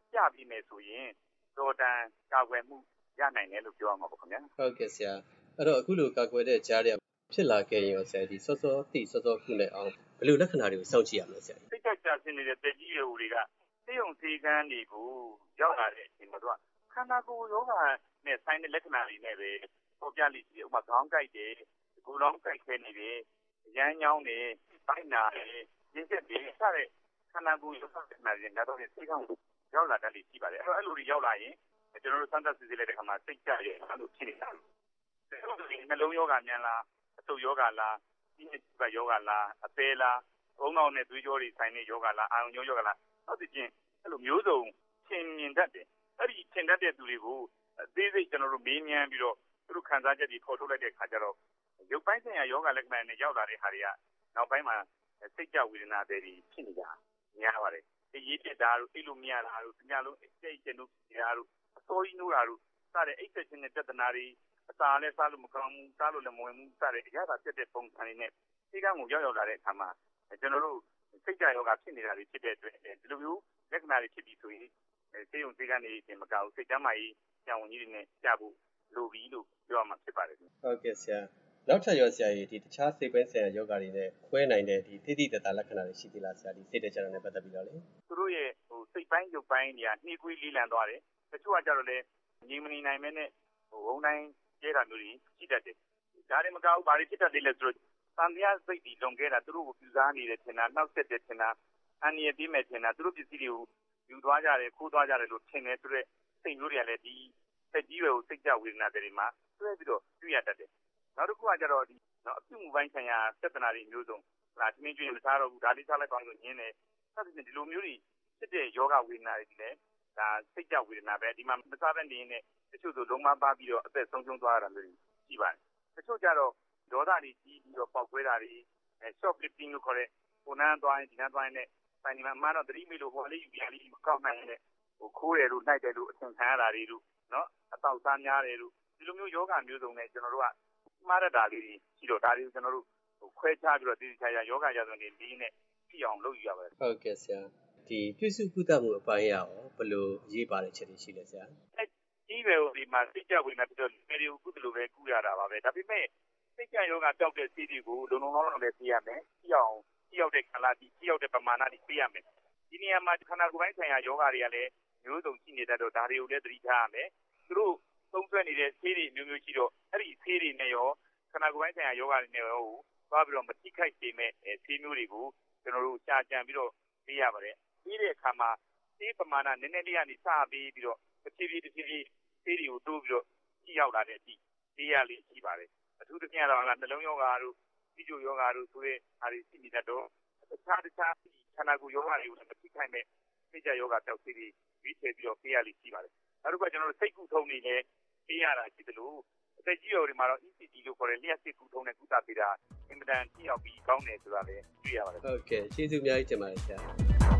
ပြပြီးမယ်ဆိုရင်တော်တန်ကာကွယ်မှုရနိုင်တယ်လို့ပြောရမှာပေါ့ခင်ဗျာဟုတ်ကဲ့ဆရာအဲ့တော့အခုလိုကာကွယ်တဲ့ကြားရဖြစ်လာခဲ့ရင်ရောဆရာဒီစောစောတိစောစောခုနဲ့အောင်ဘယ်လိုလက္ခဏာတွေကိုစောင့်ကြည့်ရမလဲဆရာစိတ်ကြကြဆင်းနေတဲ့တက်ကြီးရွယ်ဦးတွေကစေယုံစေကန်းတွေကိုရောက်လာတဲ့အချိန်မှာသူကခန္ဓာကိုယ်ယောဂနဲ့ဆိုင်တဲ့လက္ခဏာတွေနဲ့ပဲပေါ်ပြလိမ့်မယ်ဥပမာခေါင်းကိုက်တယ်ကိုယ်လုံးကိုက်ခဲနေတယ်ရမ်းညောင်းတယ်ပိုင်းနာတယ်ရင်းချက်တယ်စတဲ့ခန္ဓာကိုယ်ယောဂလက္ခဏာတွေနဲ့တော့စေကန်းကိုရောက်လာတတ်လိမ့်ရှိပါတယ်အဲ့တော့အဲ့လိုတွေရောက်လာရင်ကျွန်တော်တို့စမ်းသပ်စစ်ဆေးလိုက်တဲ့အခါမှာစိတ်ကြရဲအဲ့လိုဖြစ်နေတာနှလုံးယောဂမြန်လားအဆုတ်ယောဂလားဒီနေ့ကယောဂလားအသေးလားအုံနောက်နဲ့သွေးကြောတွေဆိုင်တဲ့ယောဂလားအာရုံယောဂလားဟုတ်သည်ချင်းအဲ့လိုမျိုးစုံရှင်းမြင်တတ်တယ်အဲ့ဒီရှင်းတတ်တဲ့သူတွေကိုအသေးစိတ်ကျွန်တော်တို့မေးမြန်းပြီးတော့သူတို့ခံစားချက်တွေပေါ်ထုတ်လိုက်တဲ့အခါကျတော့ရုပ်ပိုင်းဆိုင်ရာယောဂလက္ခဏာနဲ့ရောက်လာတဲ့ဟာတွေကနောက်ပိုင်းမှာစိတ်ကြဝေဒနာတွေဖြစ်နေတာများပါတယ်ဒီရေးတက်တာတို့သိလို့မရတာတို့ညလုံးစိတ်ကျဉ်တို့ညာတို့အစိုးရနိုးတာတို့စတဲ့အိတ်ဆက်ခြင်းနဲ့ပြဿနာတွေအစာလည်းစားလို့မကောင်းဘူးစားလို့လည်းမဝင်ဘူးစတဲ့အရာသာပြတ်တဲ့ပုံစံတွေနဲ့ဒီကံကိုရောက်ရောက်လာတဲ့အခါမှာကျွန်တော်တို့စိတ်ကြယောဂဖြစ်နေတာတွေဖြစ်တဲ့အတွက်ဒီလိုမျိုးလက္ခဏာတွေဖြစ်ပြီးဆိုရင်စေယုံစေကန်းတွေတင်မကောက်စိတ်ကြမ်းမာရေးကြောင်ဝင်ကြီးတွေနဲ့ကြားဖို့လိုပြီးလို့ပြောမှဖြစ်ပါတယ်ဟုတ်ကဲ့ဆရာနောက်ထပ်ရောဆရာကြီးဒီတခြားစိတ်ပိုင်းဆိုင်ရာယောဂတွေနဲ့ခွဲနိုင်တဲ့ဒီသိသိတသာလက္ခဏာတွေရှိသေးလားဆရာဒီစိတ်တကြတာနဲ့ပတ်သက်ပြီးတော့လေသူတို့ရဲ့ဟိုစိတ်ပိုင်းရုပ်ပိုင်းတွေကနှီးကွေးလေးလံသွားတယ်တချို့ကကြတော့လေငြိမ်မနေနိုင်မဲနဲ့ဟိုဝုန်းတိုင်းကျဲတာမျိုးတွေရှိတတ်တယ်ဒါတွေမကောက်ဘာတွေဖြစ်တတ်တယ်လဲဆိုတော့တန်တရားစိတ်ဒီလွန်ခဲ့တာသူတို့ကိုပြူစားနေတယ်ထင်တာနှောက်ဆက်တယ်ထင်တာအန်ရပြီးမဲ့ထင်တာသူတို့ပစ္စည်းတွေကိုယူသွားကြတယ်ခိုးသွားကြတယ်လို့ထင်တယ်ဆိုတော့စိတ်မျိုးတွေကလည်းဒီစိတ်ကြီးတွေကိုစိတ်ကြဝေဒနာတွေမှာတွဲပြီးတော့တွေ့ရတတ်တယ်နောက်တစ်ခုကကြတော့ဒီနော်အပြုမှုပိုင်းဆိုင်ရာပြဿနာတွေမျိုးစုံဟာတမင်းကျွေးမစားတော့ဘူးဒါလေးစားလိုက်ပါလို့ညင်းတယ်ဆက်ပြီးဒီလိုမျိုးတွေဖြစ်တဲ့ယောဂဝေဒနာတွေလည်းဒါစိတ်ကြဝေဒနာပဲဒီမှာမစားဘဲနေနေတချို့ဆိုလုံးမပါပြီးတော့အသက်ဆုံးရှုံးသွားတာမျိုးရှိပါတယ်တချို့ကြတော့ဒေါသတွေကြီးပြီးတော့ပေါက်ကွဲတာတွေအဲ short flipping လို့ခေါ်တဲ့ဟိုနန်းသွားရင်ဒီနန်းသွားရင်လည်းဆိုင်ဒီမှာအမှန်တော့သတိမိလို့ဟိုလေးယူပြလေးမကောက်နိုင်တဲ့ဟိုခိုးတယ်လို့နှိုက်တယ်လို့အထင်ခံရတာတွေလို့နော်အတောက်စားများတယ်လို့ဒီလိုမျိုးယောဂမျိုးစုံနဲ့ကျွန်တော်တို့ကမှားရတာလေးရှိတော့ဒါတွေကိုကျွန်တော်တို့ဟိုခွဲခြားပြီးတော့ဒီချာချာယောဂရာဇဝင်တွေလေးနဲ့ဖြစ်အောင်လုပ်ယူရပါတယ်ဟုတ်ကဲ့ဆရာဒီပြည့်စုံကုသမှုအပိုင်းရအောင်ဘယ်လိုရေးပါတဲ့ချက်တွေရှိလဲဆရာဒီပဲဒီမှာစိတ်ကြဝေဒနာဖြစ်တော့ဒီလိုကုသလိုပဲကုရတာပါပဲဒါပေမဲ့စိတ်ကြယောဂတောက်တဲ့စီးတွေကိုလုံလုံလောက်လောက်လည်းပြရမယ်ပြအောင်ပြရောက်တဲ့ခန္ဓာဒီပြရောက်တဲ့ပမာဏတွေပြရမယ်ဒီနေရာမှာခန္ဓာကိုယ်ပိုင်းဆိုင်ရာယောဂတွေကလည်းမျိုးစုံရှိနေတတ်တော့ဒါတွေကိုလည်းသတိထားရမယ်သူတို့သုံးဆွဲနေတဲ့ဆေးတွေမျိုးမျိုးရှိတော့အဲ့ဒီဆေးတွေနဲ့ရောခန္ဓာကိုယ်ပိုင်းဆိုင်ရာယောဂတွေနဲ့ရောသွားပြီးတော့မထိခိုက်စေမဲ့ဆေးမျိုးတွေကိုကျွန်တော်တို့ရှာကြံပြီးတော့ပြရပါတယ်ပြီးတဲ့အခါမှာဆေးပမာဏနည်းနည်းလေးကနေစပြီးပြီးတော့တစ်ဖြည်းဖြည်းတစ်ဖြည်းဖြည်းဆေးတွေကိုတိုးပြီးတော့ကြည့်ရောက်လာတဲ့အထိဆေးရလေးရှိပါတယ်အထူးသဖြင့်တော့နှလုံးယောဂါတို့ဒီကျိုယောဂါတို့ဆိုတဲ့အားတွေရှိနေတတ်တော့တခြားတခြားခန္ဓာကိုယ်ယောဂါတွေကိုမထိခိုက်မဲ့စိတ်ကြယောဂါတောက်ဆေးတွေပြီးထည့်ပြီးတော့ဆေးရလေးရှိပါတယ်နောက်တစ်ခါကျွန်တော်တို့စိတ်ကူထုံနေလည်းဆေးရတာရှိတယ်လို့အသက်ကြီးရောတွေမှာတော့ E C G လို့ခေါ်တဲ့လျှက်စိတ်ကူထုံနဲ့ကုသပေးတာအင်မတန်ကြည့်ရောက်ပြီးကောင်းတယ်ဆိုတာလည်းတွေ့ရပါတယ်ဟုတ်ကဲ့ကျေးဇူးအများကြီးတင်ပါတယ်ဆရာ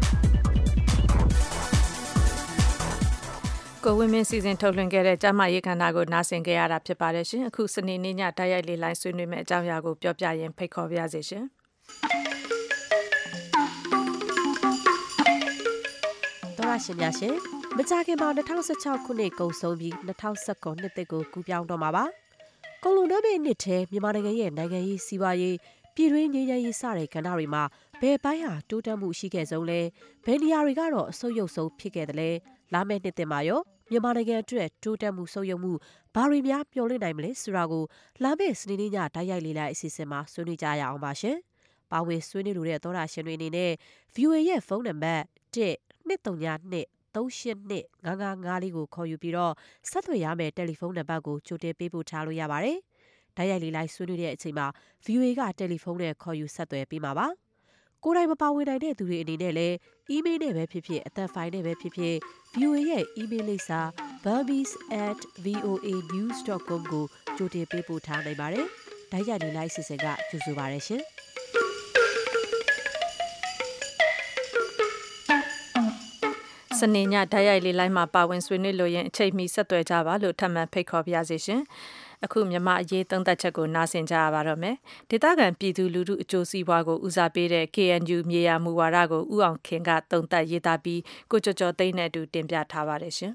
ကိုဝင်းမင်းစီစဉ်ထုတ်လွှင့်ခဲ့တဲ့ကျမရေးခန္ဓာကိုနားဆင်ကြရတာဖြစ်ပါတယ်ရှင်အခုစနေနေ့ညတိုက်ရိုက်လေးလိုင်းဆွေးနွေးမယ့်အကြောင်းအရာကိုပြောပြရင်ဖိတ်ခေါ်ပါရစေရှင်တော်ရရှင်များရှင်မကြခင်မှာ၂၀၁၆ခုနှစ်ကုန်ဆုံးပြီး၂၀၁၉နှစ်သစ်ကိုကူးပြောင်းတော့မှာပါကုန်လုံတော့မယ့်နှစ်ထဲမြန်မာနိုင်ငံရဲ့နိုင်ငံရေးစီးပွားရေးပြည်တွင်းငြိမ်းချမ်းရေးစတဲ့ကဏ္ဍတွေမှာဘယ်ပိုင်းဟာတိုးတက်မှုရှိခဲ့ဆုံးလဲဘယ်နေရာတွေကတော့အဆုတ်ယုတ်ဆုံးဖြစ်ခဲ့တယ်လဲလာမယ့်နှစ်သစ်မှာရောမြန်မာနိုင်ငံအတွက်တိုးတက်မှုဆုတ်ယုတ်မှုဘာတွေများမျှော်လင့်နိုင်မလဲဆိုတာကိုလာမယ့်စနေနေ့ညတိုက်ရိုက်လေးလိုက်အစီအစဉ်မှာဆွေးနွေးကြရအောင်ပါရှင်။ပါဝင်ဆွေးနွေးလိုတဲ့သောတာရှင်တွေအနေနဲ့ ဗီအိုအေ ရဲ့ဖုန်းနံပါတ်တစ် နှစ်သုံးညနှစ် သုံးရှစ်နှစ် ငါးငါးငါးလေးကိုခေါ်ယူပြီးတော့ဆက်သွယ်ရမယ့်တယ်လီဖုန်းနံပါတ်ကိုကြိုတင်ပေးပို့ထားလို့ရပါတယ်။တိုက်ရိုက်လေးလိုက်ဆွေးနွေးတဲ့အချိန်မှာ ဗီအိုအေ ကတယ်လီဖုန်းနဲ့ခေါ်ယူဆက်သွယ်ပေးမှာပါ။ကိုယ်တိုင်မပါဝင်နိုင်တဲ့သူတွေအနေနဲ့လည်း email နဲ့ပဲဖြစ်ဖြစ်အသက်ဖိုင်နဲ့ပဲဖြစ်ဖြစ် ဗီအိုအေ ရဲ့ email လိပ်စာ burmese at voa news dot com ကိုကြိုတင်ပေးပို့ထားနိုင်ပါတယ်။တိုက်ရိုက်လေးလိုက်စီစဉ်ကကြိုဆိုပါရရှင်။စနေညတိုက်ရိုက်လေးလိုင်းမှာပါဝင်ဆွေးနွေးလို့ရင်အချိန်မီဆက်သွယ်ကြပါလို့ထပ်မံဖိတ်ခေါ်ပါရစေရှင်။အခုမြန်မာအရေးသုံးသပ်ချက်ကိုနားဆင်ကြရပါတော့မယ်ဒေသခံပြည်သူလူထုအကျိုးစီးပွားကိုဦးစားပေးတဲ့ K N U မြေယာမူဝါဒကိုဦးအောင်ခင်ကသုံးသပ်ရေးသားပြီးကိုကျော်ကျော်သိန်းနဲ့အတူတင်ပြထားပါတယ်ရှင်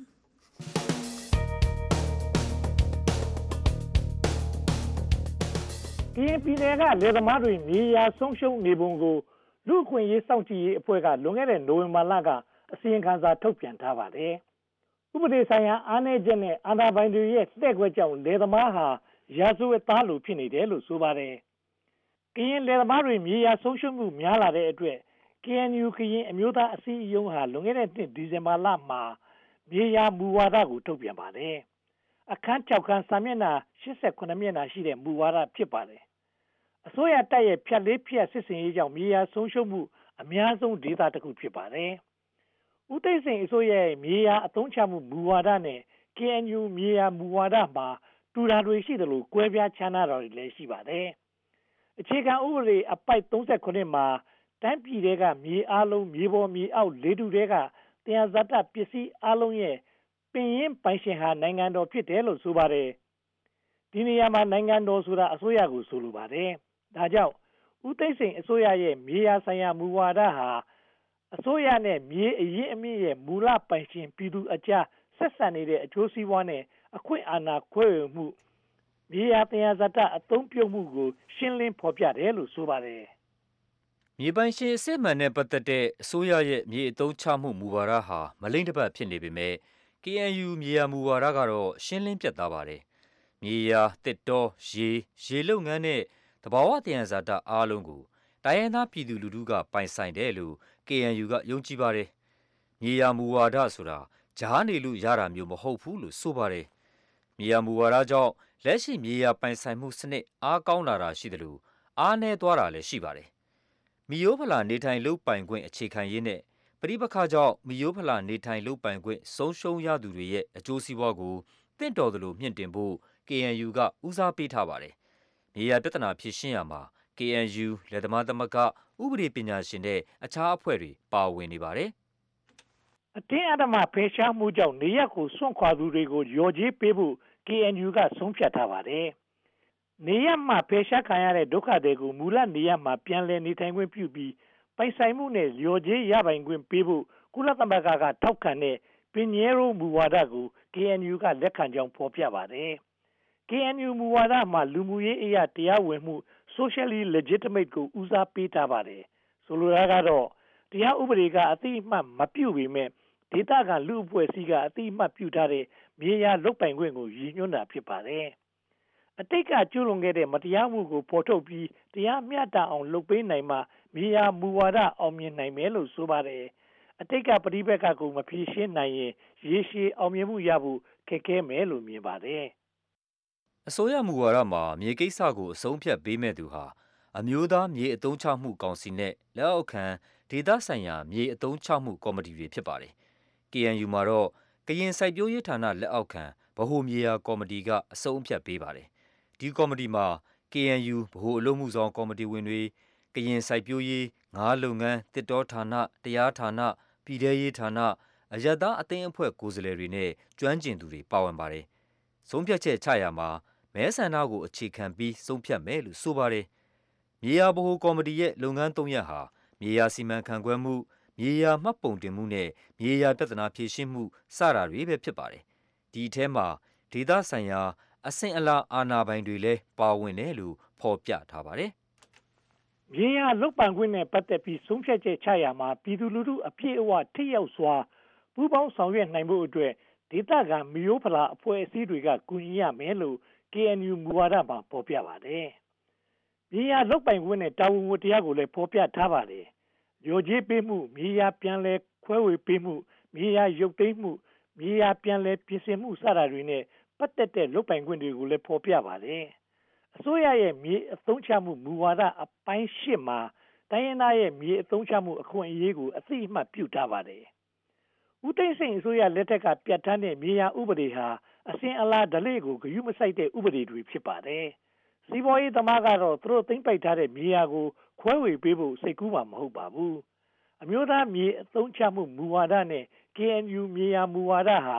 ကရင်ပြည်နယ်ကလယ်သမားတွေမြေယာဆုံးရှုံးနေပုံကိုလူအခွင့်အရေးစောင့်ကြည့်ရေးအဖွဲ့ကလွန်ခဲ့တဲ့နိုဝင်ဘာလကအစီရင်ခံစာထုတ်ပြန်ထားပါတယ်။ဥပဒေဆိုင်ရာအားနည်းချက်နဲ့အာဏာပိုင်တွေရဲ့လှည့်ကွက်ကြောင့်လယ်သမားဟာရာဇဝတ်သားလိုဖြစ်နေတယ်လို့ဆိုပါတယ်။ကရင်လယ်သမားတွေမြေယာဆုံးရှုံးမှုများလာတဲ့အတွက် K N U ကရင်အမျိုးသားအစည်းအရုံးဟာလွန်ခဲ့တဲ့နှစ်ဒီဇင်ဘာလမှာမြေယာမူဝါဒကိုထုတ်ပြန်ပါတယ်။အခန်း၆ခန်းစာမျက်နှာ၈၈မျက်နှာရှိတဲ့မူဝါဒဖြစ်ပါတယ်။အစိုးရတပ်ရဲ့ဖြတ်လေးဖြတ်စစ်စင်ရေးကြောင့်မြေယာဆုံးရှုံးမှုအများဆုံးဒေသတစ်ခုဖြစ်ပါတယ်။ဦးသိန်းစိန်အစိုးရရဲ့မြေယာအသုံးချမှုမူဝါဒနဲ့ K N U မြေယာမူဝါဒမှာတူတာတွေရှိတယ်လို့ကွဲပြားခြားနားတာတွေလည်းရှိပါတယ်။အခြေခံဥပဒေအပိုက်၃၉မှာတိုင်းပြည်တွေကမြေအားလုံးမြေပေါ်မြေအောက်လေးတူတွေကတရားဇာတပစ္စည်းအားလုံးရဲ့ပင်ရင်းပိုင်ရှင်ဟာနိုင်ငံတော်ဖြစ်တယ်လို့ဆိုပါတယ်။ဒီနေရာမှာနိုင်ငံတော်ဆိုတာအစိုးရကိုဆိုလိုပါတယ်။ဒါကြောင့်ဦးသိန်းစိန်အစိုးရရဲ့မြေယာဆိုင်ရာမူဝါဒဟာအစိုးရနဲ့မြေအရင်းအမြစ်ရဲ့မူလပိုင်ရှင်ပြည်သူအကြားဆက်ဆံနေတဲ့အကျိုးစီးပွားနဲ့အခွင့်အာဏာခွဲဝေမှုမြေယာတရားဇာတအသုံးပြုမှုကိုရှင်းလင်းဖော်ပြတယ်လို့ဆိုပါတယ်။မြေပိုင်ရှင်အစစ်မှန်နဲ့ပတ်သက်တဲ့အစိုးရရဲ့မြေအသုံးချမှုမူဝါဒဟာမလိမ့်တစ်ပတ်ဖြစ်နေပေမဲ့ K N U မြေယာမူဝါဒကတော့ရှင်းလင်းပြတ်သားပါတယ်။မြေယာတစ်တောရေရေလုပ်ငန်းနဲ့သဘာဝတရားဇာတအားလုံးကိုတိုင်းရင်းသားပြည်သူလူထုကပိုင်ဆိုင်တယ်လို့ K N U ကယုံကြည်ပါတယ်။မြေယာမူဝါဒဆိုတာကြားနေလို့ရတာမျိုးမဟုတ်ဘူးလို့ဆိုပါတယ်။မြေယာမူဝါဒကြောင့်လက်ရှိမြေယာပိုင်ဆိုင်မှုစနစ်အားကောင်းလာတာရှိတယ်လို့အားနည်းသွားတာလည်းရှိပါတယ်။မီယိုးဖလာနေထိုင်လုပ်ပိုင်ခွင့်အခြေခံရေးနဲ့ပဋိပက္ခကြောင့်မီယိုးဖလာနေထိုင်လုပ်ပိုင်ခွင့်ဆုံးရှုံးရသူတွေရဲ့အကျိုးစီးပွားကိုတင့်တော်သလိုမြင့်တင်ဖို့ K N U ကဦးစားပေးထားပါတယ်။မြေယာပြဿနာဖြေရှင်းရမှာ K N U လယ်သမားသမဂ္ဂဥပဒေပညာရှင်တဲ့အခြားအဖွဲ့တွေပါဝင်နေပါတယ်။အတင်းအဓမ္မဖယ်ရှားမှုကြောင့်နေရပ်ကိုစွန့်ခွာသူတွေကိုလျော်ကြေးပေးဖို့ K N U ကဆုံးဖြတ်ထားပါတယ်။နေရပ်မှာဖယ်ရှားခံရတဲ့ဒုက္ခတွေကိုမူလနေရပ်မှာပြန်လည်နေထိုင်ခွင့်ပြုပြီးပိုင်ဆိုင်မှုနဲ့လျော်ကြေးရပိုင်ခွင့်ပေးဖို့ကုလသမဂ္ဂကထောက်ခံတဲ့ပင်ညဲရိုးမူဝါဒကို K N U ကလက်ခံကြောင်းဖော်ပြပါတယ်။ K N U မူဝါဒမှာလူမှုရေးအရာတရားဝင်မှု socially legitimate ကိုဦးစားပေးထားပါတယ်။ဆိုလိုတာကတော့တရားဥပဒေကအသိအမှတ်မပြုပေမဲ့ဒေသခံလူအဖွဲ့အစည်းကအသိအမှတ်ပြုထားတဲ့မြေယာလုပ်ပိုင်ခွင့်ကိုရည်ညွှန်းတာဖြစ်ပါတယ်။အတိတ်ကကျူးလွန်ခဲ့တဲ့မတရားမှုကိုဖော်ထုတ်ပြီးတရားမျှတအောင်လုပ်ပေးနိုင်မှမြေယာမူဝါဒအောင်မြင်နိုင်မယ်လို့ဆိုပါတယ်။အတိတ်ကပဋိပက္ခကိုမဖြေရှင်းနိုင်ရင်ရေရှည်အောင်မြင်မှုရဖို့ခက်ခဲမယ်လို့မြင်ပါတယ်။အစိုးရမူဝါဒမှာမြေကိစ္စကိုအဆုံးဖြတ်ပေးမဲ့သူဟာအမျိုးသားမြေအသုံးချမှုကောင်စီနဲ့လက်အောက်ခံဒေသဆိုင်ရာမြေအသုံးချမှုကော်မတီတွေဖြစ်ပါတယ်။ K N U မှာတော့ကရင်စိုက်ပျိုးရေးဌာနလက်အောက်ခံဗဟိုမြေယာကော်မတီကအဆုံးအဖြတ်ပေးပါတယ်။ဒီကော်မတီမှာ K N U ဗဟိုအလုပ်မှုဆောင်ကော်မတီဝင်တွေကရင်စိုက်ပျိုးရေးငါးလုပ်ငန်းတစ်တောဌာနတရားဌာနပြည်ထရေးဌာနအယက်သားအသင်းအဖွဲ့ကိုယ်စားလှယ်တွေနဲ့ကျွမ်းကျင်သူတွေပါဝင်ပါတယ်။ဆုံးဖြတ်ချက်ချရမှာမဲဆန္ဒကိုအခြေခံပြီးဆုံးဖြတ်မယ်လို့ဆိုပါတယ်။မြေယာဗဟိုကော်မတီရဲ့လုပ်ငန်းသုံးရပ်ဟာမြေယာစီမံခန့်ခွဲမှုမြေယာမှတ်ပုံတင်မှုနဲ့မြေယာပြဿနာဖြေရှင်းမှုစတာတွေပဲဖြစ်ပါတယ်။ဒီအထဲမှာဒေသဆိုင်ရာအဆင့်အလာအာဏာပိုင်တွေလည်းပါဝင်တယ်လို့ဖော်ပြထားပါတယ်။မြေယာလုပ်ပိုင်ခွင့်နဲ့ပတ်သက်ပြီးဆုံးဖြတ်ချက်ချရမှာပြည်သူလူထုအပြည့်အဝထိရောက်စွာပူးပေါင်းဆောင်ရွက်နိုင်ဖို့အတွက်ဒေသခံမီယိုးဖလာအဖွဲ့အစည်းတွေကကူညီရမယ်လို့ K N U မူဝါဒမှာဖော်ပြပါတယ်။မြေယာလုပ်ပိုင်ခွင့်နဲ့တာဝန်ဝတ္တရားကိုလည်းဖော်ပြထားပါတယ်။လျော်ကြေးပေးမှုမြေယာပြန်လည်ခွဲဝေပေးမှုမြေယာရုပ်သိမ်းမှုမြေယာပြန်လည်ပြင်ဆင်မှုစတာတွေနဲ့ပတ်သက်တဲ့လုပ်ပိုင်ခွင့်တွေကိုလည်းဖော်ပြပါတယ်။အစိုးရရဲ့မြေအသုံးချမှုမူဝါဒအပိုင်း၈မှာတိုင်းရင်းသားရဲ့မြေအသုံးချမှုအခွင့်အရေးကိုအသိအမှတ်ပြုထားပါတယ်။ဦးသိန်းစိန်အစိုးရလက်ထက်ကပြဋ္ဌာန်းတဲ့မြေယာဥပဒေဟာအစဉ်အလာဓလေ့ကိုဂရုမစိုက်တဲ့ဥပဒေတွေဖြစ်ပါတယ်။စီးပွားရေးသမားကတော့သူတို့သိမ်းပိုက်ထားတဲ့မြေယာကိုခွဲဝေပေးဖို့စိတ်ကူးမှာမဟုတ်ပါဘူး။ အမျိုးသားမြေအသုံးချမှုမူဝါဒနဲ့ K N U မြေယာမူဝါဒဟာပြ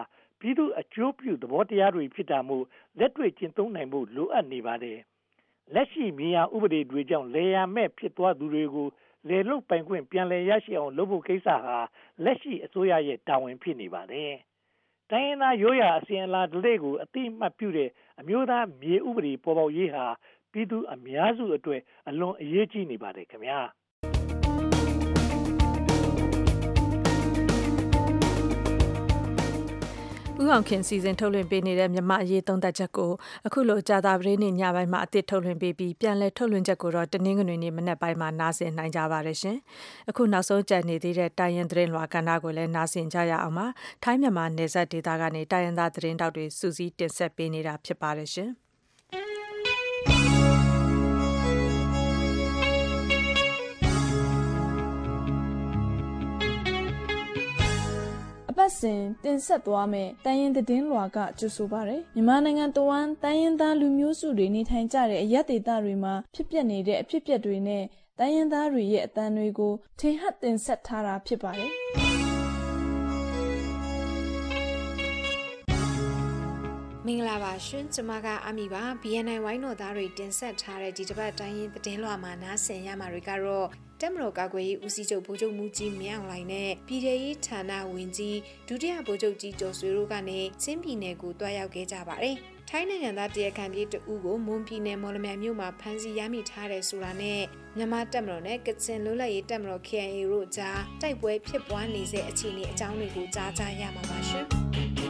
ပြည်သူအကျိုးပြုသဘောတရားတွေဖြစ်တာမို့လက်တွေ့ကျင့်သုံးနိုင်မှုလိုအပ်နေပါတယ်လက်ရှိမြေယာဥပဒေတွေကြောင့်လေယာမဲ့ဖြစ်သွားသူတွေကိုလေလုတ်ပိုင်ခွင့်ပြန်လည်ရရှိအောင်လုပ်ဖို့ကိစ္စဟာလက်ရှိအစိုးရရဲ့တာဝန်ဖြစ်နေပါတယ်တိုင်းရင်းသားရိုးရာအစဉ်အလာတွေကိုအတိအမှတ်ပြုတဲ့အမျိုးသားမြေဥပဒေပေါ်ပေါက်ရေးဟာပြည်သူအများစုအတွက်အလွန်အရေးကြီးနေပါတယ်ခင်ဗျာဦးအောင်ခင်စီစဉ်ထုတ်လွှင့်ပေးနေတဲ့မြမအရေးသုံးသက်ချက်ကိုအခုလိုကြာသပတေးနေ့ညပိုင်းမှာအသစ်ထုတ်လွှင့်ပေးပြီးပြန်လည်ထုတ်လွှင့်ချက်ကိုတော့တနင်္ဂနွေနေ့မနက်ပိုင်းမှာနားဆင်နိုင်ကြပါရရှင်။အခုနောက်ဆုံးကြံနေသေးတဲ့တိုင်းရင်းသတင်းလွှာကဏ္ဍကိုလည်းနားဆင်ကြရအောင်ပါ။ထိုင်းမြန်မာနယ်စပ်ဒေသကနေတိုင်းရင်းသားသတင်းတောက်တွေစူးစီးတင်ဆက်ပေးနေတာဖြစ်ပါရရှင်။အပတ်စဉ်တင်ဆက်သွားမယ်တိုင်းရင်းသတင်းလွှာကကြိုဆိုပါရယ်မြန်မာနိုင်ငံတဝန်းတိုင်းရင်းသားလူမျိုးစုတွေနေထိုင်ကြတဲ့အရက်ဒေသတွေမှာဖြစ်ပျက်နေတဲ့အဖြစ်အပျက်တွေနဲ့တိုင်းရင်းသားတွေရဲ့အသံတွေကိုထင်ဟပ်တင်ဆက်ထားတာဖြစ်ပါတယ်မင်္ဂလာပါရှင်ကျမကအမီပါ ဘီ အန် အိုင် ဝိုင်းတော်သားတွေတင်ဆက်ထားတဲ့ဒီတစ်ပတ်တိုင်းရင်းသတင်းလွှာမှာနားဆင်ရမှာတွေကတော့တက်မတော်ကာကွယ်ရေးဦးစီးချုပ်ဗိုလ်ချုပ်မူကြီးမင်းအောင်လှိုင်နဲ့ပြည်ထရေးဌာနဝန်ကြီးဒုတိယဗိုလ်ချုပ်ကြီးကျော်ဆွေတို့ကနေချင်းပြည်နယ်ကိုတွားရောက်ခဲ့ကြပါတယ်။ထိုင်းနိုင်ငံသားတရားခံပြေးတဦးကိုမွန်ပြည်နယ်မော်လမြိုင်မြို့မှာဖမ်းဆီးရမိထားတယ်ဆိုတာနဲ့မြန်မာတက်မတော်နဲ့ကချင်လွတ်လပ်ရေးတက်မတော် K I A တို့ကြားတိုက်ပွဲဖြစ်ပွားနေစေအခြေအနေအကြောင်းတွေကိုကြားကြရမှာပါရှင်။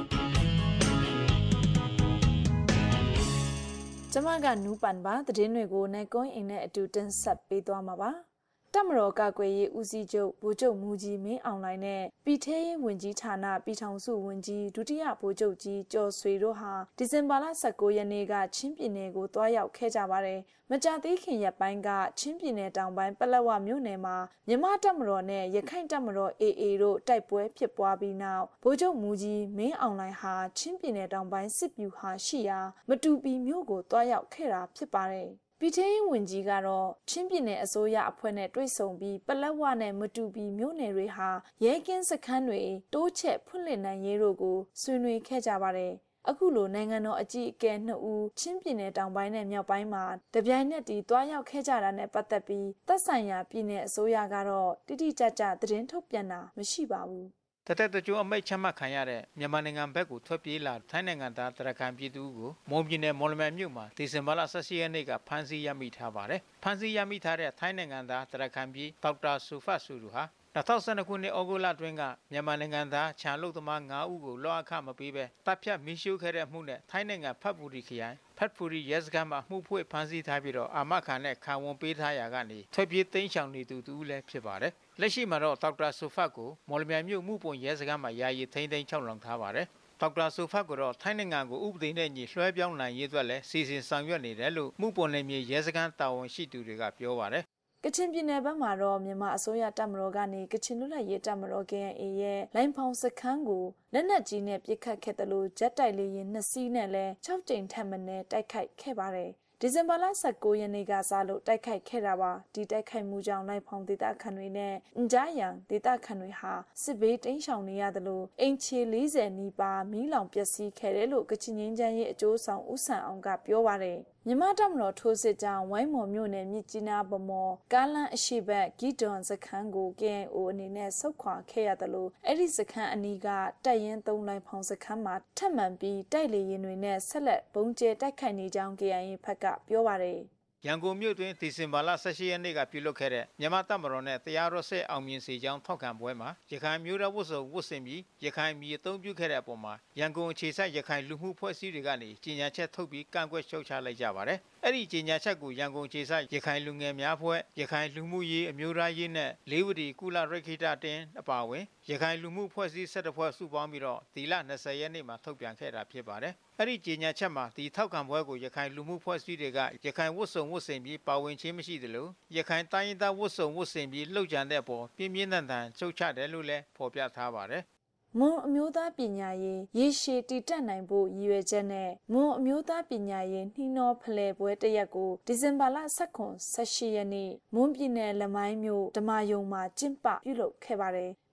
ကျမကနူးပန်ပါသတင်းတွေကိုနိုင်ကွန်းအိမ်နဲ့အတူတင်ဆက်ပေးသွားမှာပါတက်မတော်ကာကွယ်ရေးဦးစီးချုပ်ဗိုလ်ချုပ်မူကြီးမင်းအောင်လှိုင်နဲ့ပြည်ထရေးဝန်ကြီးဌာနပြည်ထောင်စုဝန်ကြီးဒုတိယဗိုလ်ချုပ်ကြီးကျော်ဆွေတို့ဟာဒီဇင်ဘာလ၁၉ရက်နေ့ကချင်းပြည်နယ်ကိုတွားရောက်ခဲ့ကြပါတယ်မကြသေးခင်ရက်ပိုင်းကချင်းပြည်နယ်တောင်ပိုင်းပလက်ဝမြို့နယ်မှာမြန်မာတပ်မတော်နဲ့ရခိုင်တပ်မတော် A A တို့တိုက်ပွဲဖြစ်ပွားပြီးနောက်ဗိုလ်ချုပ်မူကြီးမင်းအောင်လှိုင်ဟာချင်းပြည်နယ်တောင်ပိုင်းစစ်ဗျူဟာရှိရာမတူပီမြို့ကိုတွားရောက်ခဲ့တာဖြစ်ပါတယ်ပြည်ထရေးဝန်ကြီးကတော့ချင်းပြည်နယ်အစိုးရအဖွဲ့နဲ့တွေ့ဆုံပြီးပလက်ဝနဲ့မတူပီမြို့နယ်တွေဟာရဲကင်းစခန်းတွေတိုးချဲ့ဖွင့်လှစ်နိုင်ရေးတို့ကိုဆွေးနွေးခဲ့ကြပါတယ်။အခုလိုနိုင်ငံတော်အကြီးအကဲနှစ်ဦးချင်းပြည်နယ်တောင်ပိုင်းနဲ့မြောက်ပိုင်းမှာတပြိုင်နက်တည်းတွားရောက်ခဲ့ကြတာနဲ့ပတ်သက်ပြီးသက်ဆိုင်ရာပြည်နယ်အစိုးရကတော့တိတိကျကျသတင်းထုတ်ပြန်တာမရှိပါဘူး။တသက်တကြိုအမိတ်ချမှတ်ခံရတဲ့မြန်မာနိုင်ငံဘက်ကိုထွက်ပြေးလာထိုင်းနိုင်ငံသားတရခံပြည်သူကိုမွန်ပြည်နယ်မော်လမြိုင်မြို့မှာဒီဇင်ဘာလ၁၈ရက်နေ့ကဖမ်းဆီးရမိထားပါတယ်။ဖမ်းဆီးရမိထားတဲ့ထိုင်းနိုင်ငံသားတရခံပြည်ဒေါက်တာဆူဖတ်ဆူလူဟာ၂၀၁၂ခုနှစ်ဩဂုတ်လတွင်ကမြန်မာနိုင်ငံသားခြံလုတ်သမား၅ဦးကိုလောအခမပေးဘဲတပ်ဖြတ်မီးရှို့ခဲ့တဲ့မှုနဲ့ထိုင်းနိုင်ငံဖတ်ပူရီခရိုင်ဖတ်ပူရီရဲစခန်းမှာမှုဖွင့်ဖမ်းဆီးထားပြီးတော့အာမခံနဲ့ခံဝန်ပေးထားရာကနေထွက်ပြေးသိမ်းရှောင်နေသူတူလည်းဖြစ်ပါတယ်။လက်ရှိမှာတော့ဒေါက်တာဆူဖတ်ကိုမော်လမြိုင်မြို့မှုပွန်ရဲစခန်းမှာယာယီထိန်းသိမ်းချုပ်လောင်ထားပါတယ်။ဒေါက်တာဆူဖတ်ကတော့ထိုင်းနိုင်ငံကိုဥပဒေနဲ့ညီလွှဲပြောင်းနိုင်ရေးအတွက်လည်းစီစဉ်ဆောင်ရွက်နေတယ်လို့မှုပွန်နယ်မြေရဲစခန်းတာဝန်ရှိသူတွေကပြောပါတယ်ကချင်ပြည်နယ်ဘက်မှာတော့မြန်မာအစိုးရတပ်မတော်ကနေကချင်လူလက်ရေးတပ်မတော် K I A ရဲ့လိုင်ဖောင်စခန်းကိုလက်နက်ကြီးနဲ့ပစ်ခတ်ခဲ့တယ်လို့ဂျက်တိုက်လေယာဉ်နှစ်စီးနဲ့လည်း၆ကြိမ်ထပ်မံတိုက်ခိုက်ခဲ့ပါတယ်။ဒီဇင်ဘာလ၁၉ရက်နေ့ကစလို့တိုက်ခိုက်ခဲ့တာပါဒီတိုက်ခိုက်မှုကြောင့်လိုင်ဖောင်ဒေသခံတွေနဲ့အင်ဂျာယန်ဒေသခံတွေဟာစစ်ဘေးတိမ်းရှောင်နေရတယ်လို့အင်ချီ၄၀နီးပါးမီးလောင်ပျက်စီးခဲ့တယ်လို့ကချင်ငင်းချမ်းရေးအကျိုးဆောင်ဦးဆန်အောင်ကပြောပါတယ်မြန်မာတပ်မတော်ထိုးစစ်ကြောင့်ဝိုင်းမော်မြို့နယ်မြစ်ကြီးနားဗမော်ကားလန်းအရှိဘက်ဂီဒွန်စခန်းကို K I O အနေနဲ့ဆုတ်ခွာခဲ့ရတယ်လို့အဲ့ဒီစခန်းအနီးကတပ်ရင်းသုံးလိုင်ဖောင်စခန်းမှာထပ်မံပြီးတိုက်လေရင်တွေနဲ့ဆက်လက်ဘုံကျဲတိုက်ခိုက်နေကြောင်း K I A ဘက်ကပြောပါတယ်ရန်ကုန်မြို့တွင်ဒီဇင်ဘာလ၁၈ရက်နေ့ကပြုလုပ်ခဲ့တဲ့မြန်မာတပ်မတော်နဲ့တရားတော်ဆက်အောင်မြင်စေကြောင်းထောက်ခံပွဲမှာရခိုင်မျိုးသားဝတ်စုံဝတ်ဆင်ပြီးရခိုင်ပြည်အုံပြုခဲ့တဲ့အပေါ်မှာရန်ကုန်အခြေစိုက်ရခိုင်လူမှုဖွဲ့စည်းတွေကနေကြေညာချက်ထုတ်ပြီးကန့်ကွက်ရှုတ်ချလိုက်ကြပါတယ်။အဲ့ဒီကြေညာချက်ကိုရန်ကုန်အခြေစိုက်ရခိုင်လူငယ်များဖွဲ့ရခိုင်လူမှုရေးအမျိုးသားရေးနဲ့လေးဝတီကုလရိခိတတင်အပါအဝင်ရခိုင်လူမှုဖွဲ့စည်း၁၁ဖွဲ့စုပေါင်းပြီးတော့ဒီလ၂၀ရက်နေ့မှာထုတ်ပြန်ခဲ့တာဖြစ်ပါတယ်။အဲ့ဒီကြေညာချက်မှာဒီထောက်ခံပွဲကိုရခိုင်လူမှုဖွဲ့စည်းတွေကရခိုင်ဝတ်စုံဝတ်ဆင်ပြီးပါဝင်ခြင်းမရှိသလိုရခိုင်တိုင်းရင်းသားဝတ်စုံဝတ်ဆင်ပြီးလှုပ်ကြံတဲ့အပေါ်ပြင်းပြင်းထန်ထန်ချုပ်ချတယ်လို့လည်းဖော်ပြထားပါတယ်မွန်အမျိုးသားပညာရေးရေရှည်တည်တတ်နိုင်ဖို့ရည်ရွယ်ချက်နဲ့မွန်အမျိုးသားပညာရေးနှီးနှောဖလှယ်ပွဲတစ်ရက်ကိုဒီဇင်ဘာလ၁၇ ၁၈ရက်နေ့မွန်ပြည်နယ်လမိုင်းမြို့ဓမ္မယုံမှာကျင်းပပြုလုပ်ခဲ့ပါတယ်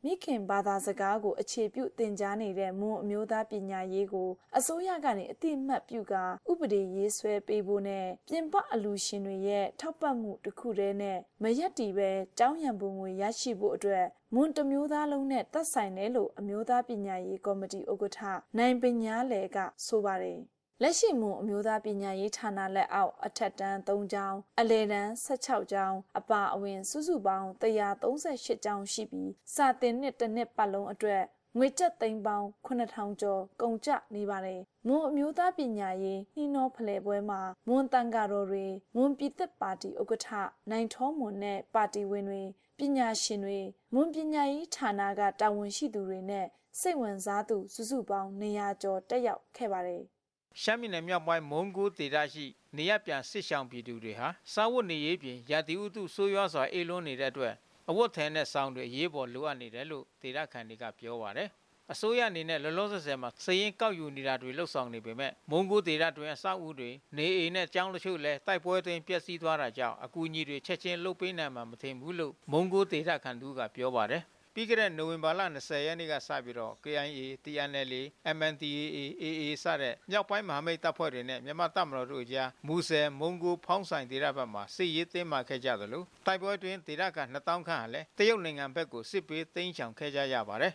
မိခင်ဘာသာစကားကိုအခြေပြုသင်ကြားနေတဲ့မွန်အမျိုးသားပညာရေးကိုအစိုးရကနေအတိအမှတ်ပြုကာဥပဒေရေးဆွဲပေးဖို့နဲ့ပြင်ပအလူရှင်တွေရဲ့ထောက်ပံ့မှုတစ်ခုတည်းနဲ့မရက်တီပဲကျောင်းရံပုံငွေရရှိဖို့အတွက်မွန်တမျိုးသားလုံးနဲ့သက်ဆိုင်တယ်လို့အမျိုးသားပညာရေးကော်မတီဥက္ကဋ္ဌနိုင်ပညာလေကဆိုပါတယ်လက်ရှိမွန်အမျိုးသားပညာရေးဌာနလက်အောက်အထက်တန်း၃ကျောင်းအလယ်တန်း၁၆ကျောင်းအပါအဝင်စုစုပေါင်း၁၃၈ကျောင်းရှိပြီးစာသင်နှစ်တစ်နှစ်ပတ်လုံးအတွက်ငွေကျပ်သိန်းပေါင်းခုနှစ်ထောင်ကျော်ကုန်ကျနေပါတယ်မွန်အမျိုးသားပညာရေးနှီးနှောဖလှယ်ပွဲမှာမွန်တန်ဃာတော်တွေမွန်ပြည်သက်ပါတီဥက္ကဋ္ဌနိုင်ထောမွန်နဲ့ပါတီဝင်တွေပညာရှင်တွေမွန်ပညာရေးဌာနကတာဝန်ရှိသူတွေနဲ့စိတ်ဝင်စားသူစုစုပေါင်းနေရာကျော်တက်ရောက်ခဲ့ပါတယ်ရှမ်းပြည်နယ်မြောက်ပိုင်းမုံကိုဒေသရှိနေရပြန်စစ်ဆောင်ပြည်သူတွေဟာစာဝတ်နေရေးပြင်ရာသီဥတုဆိုးရွားစွာအေးလွန်းနေတဲ့အတွက်အဝတ်ထဲနဲ့စောင်းတွေရေးပေါ်လိုအပ်နေတယ်လို့ဒေသခံတွေကပြောပါတယ်အစိုးရအနေနဲ့လောလောဆယ်ဆယ်မှာစည်ရင်ကောက်ယူနေတာတွေလှုပ်ဆောင်နေပေမဲ့မုံကိုဒေသတွင်အဆောက်အဦတွေနေအိမ်နဲ့ကျောင်းတချို့လည်းတိုက်ပွဲတွင်ပျက်စီးသွားတာကြောင့်အကူအညီတွေချက်ချင်းလုပ်ပေးနိုင်မှာမထင်ဘူးလို့မုံကိုဒေသခံတို့ကပြောပါတယ်ပြီးခဲ့တဲ့နိုဝင်ဘာလ၂၀ရက်နေ့ကစပြီးတော့ K I A, T N L A, M N D A A, A A စတဲ့မြောက်ပိုင်းမဟာမိတ်တပ်ဖွဲ့တွေနဲ့မြန်မာတပ်မတော်တို့ကြားမူဆယ်မုံကိုဖောင်းဆိုင်ဒေသဘက်မှာစစ်ရေးတင်းမာခဲ့ကြသလိုတိုက်ပွဲတွင်ဒေသခံနှစ်သောင်းခန့်ဟာလည်းတရုတ်နိုင်ငံဘက်ကိုစစ်ပေးသိမ်းချောင်ခဲ့ကြရပါတယ်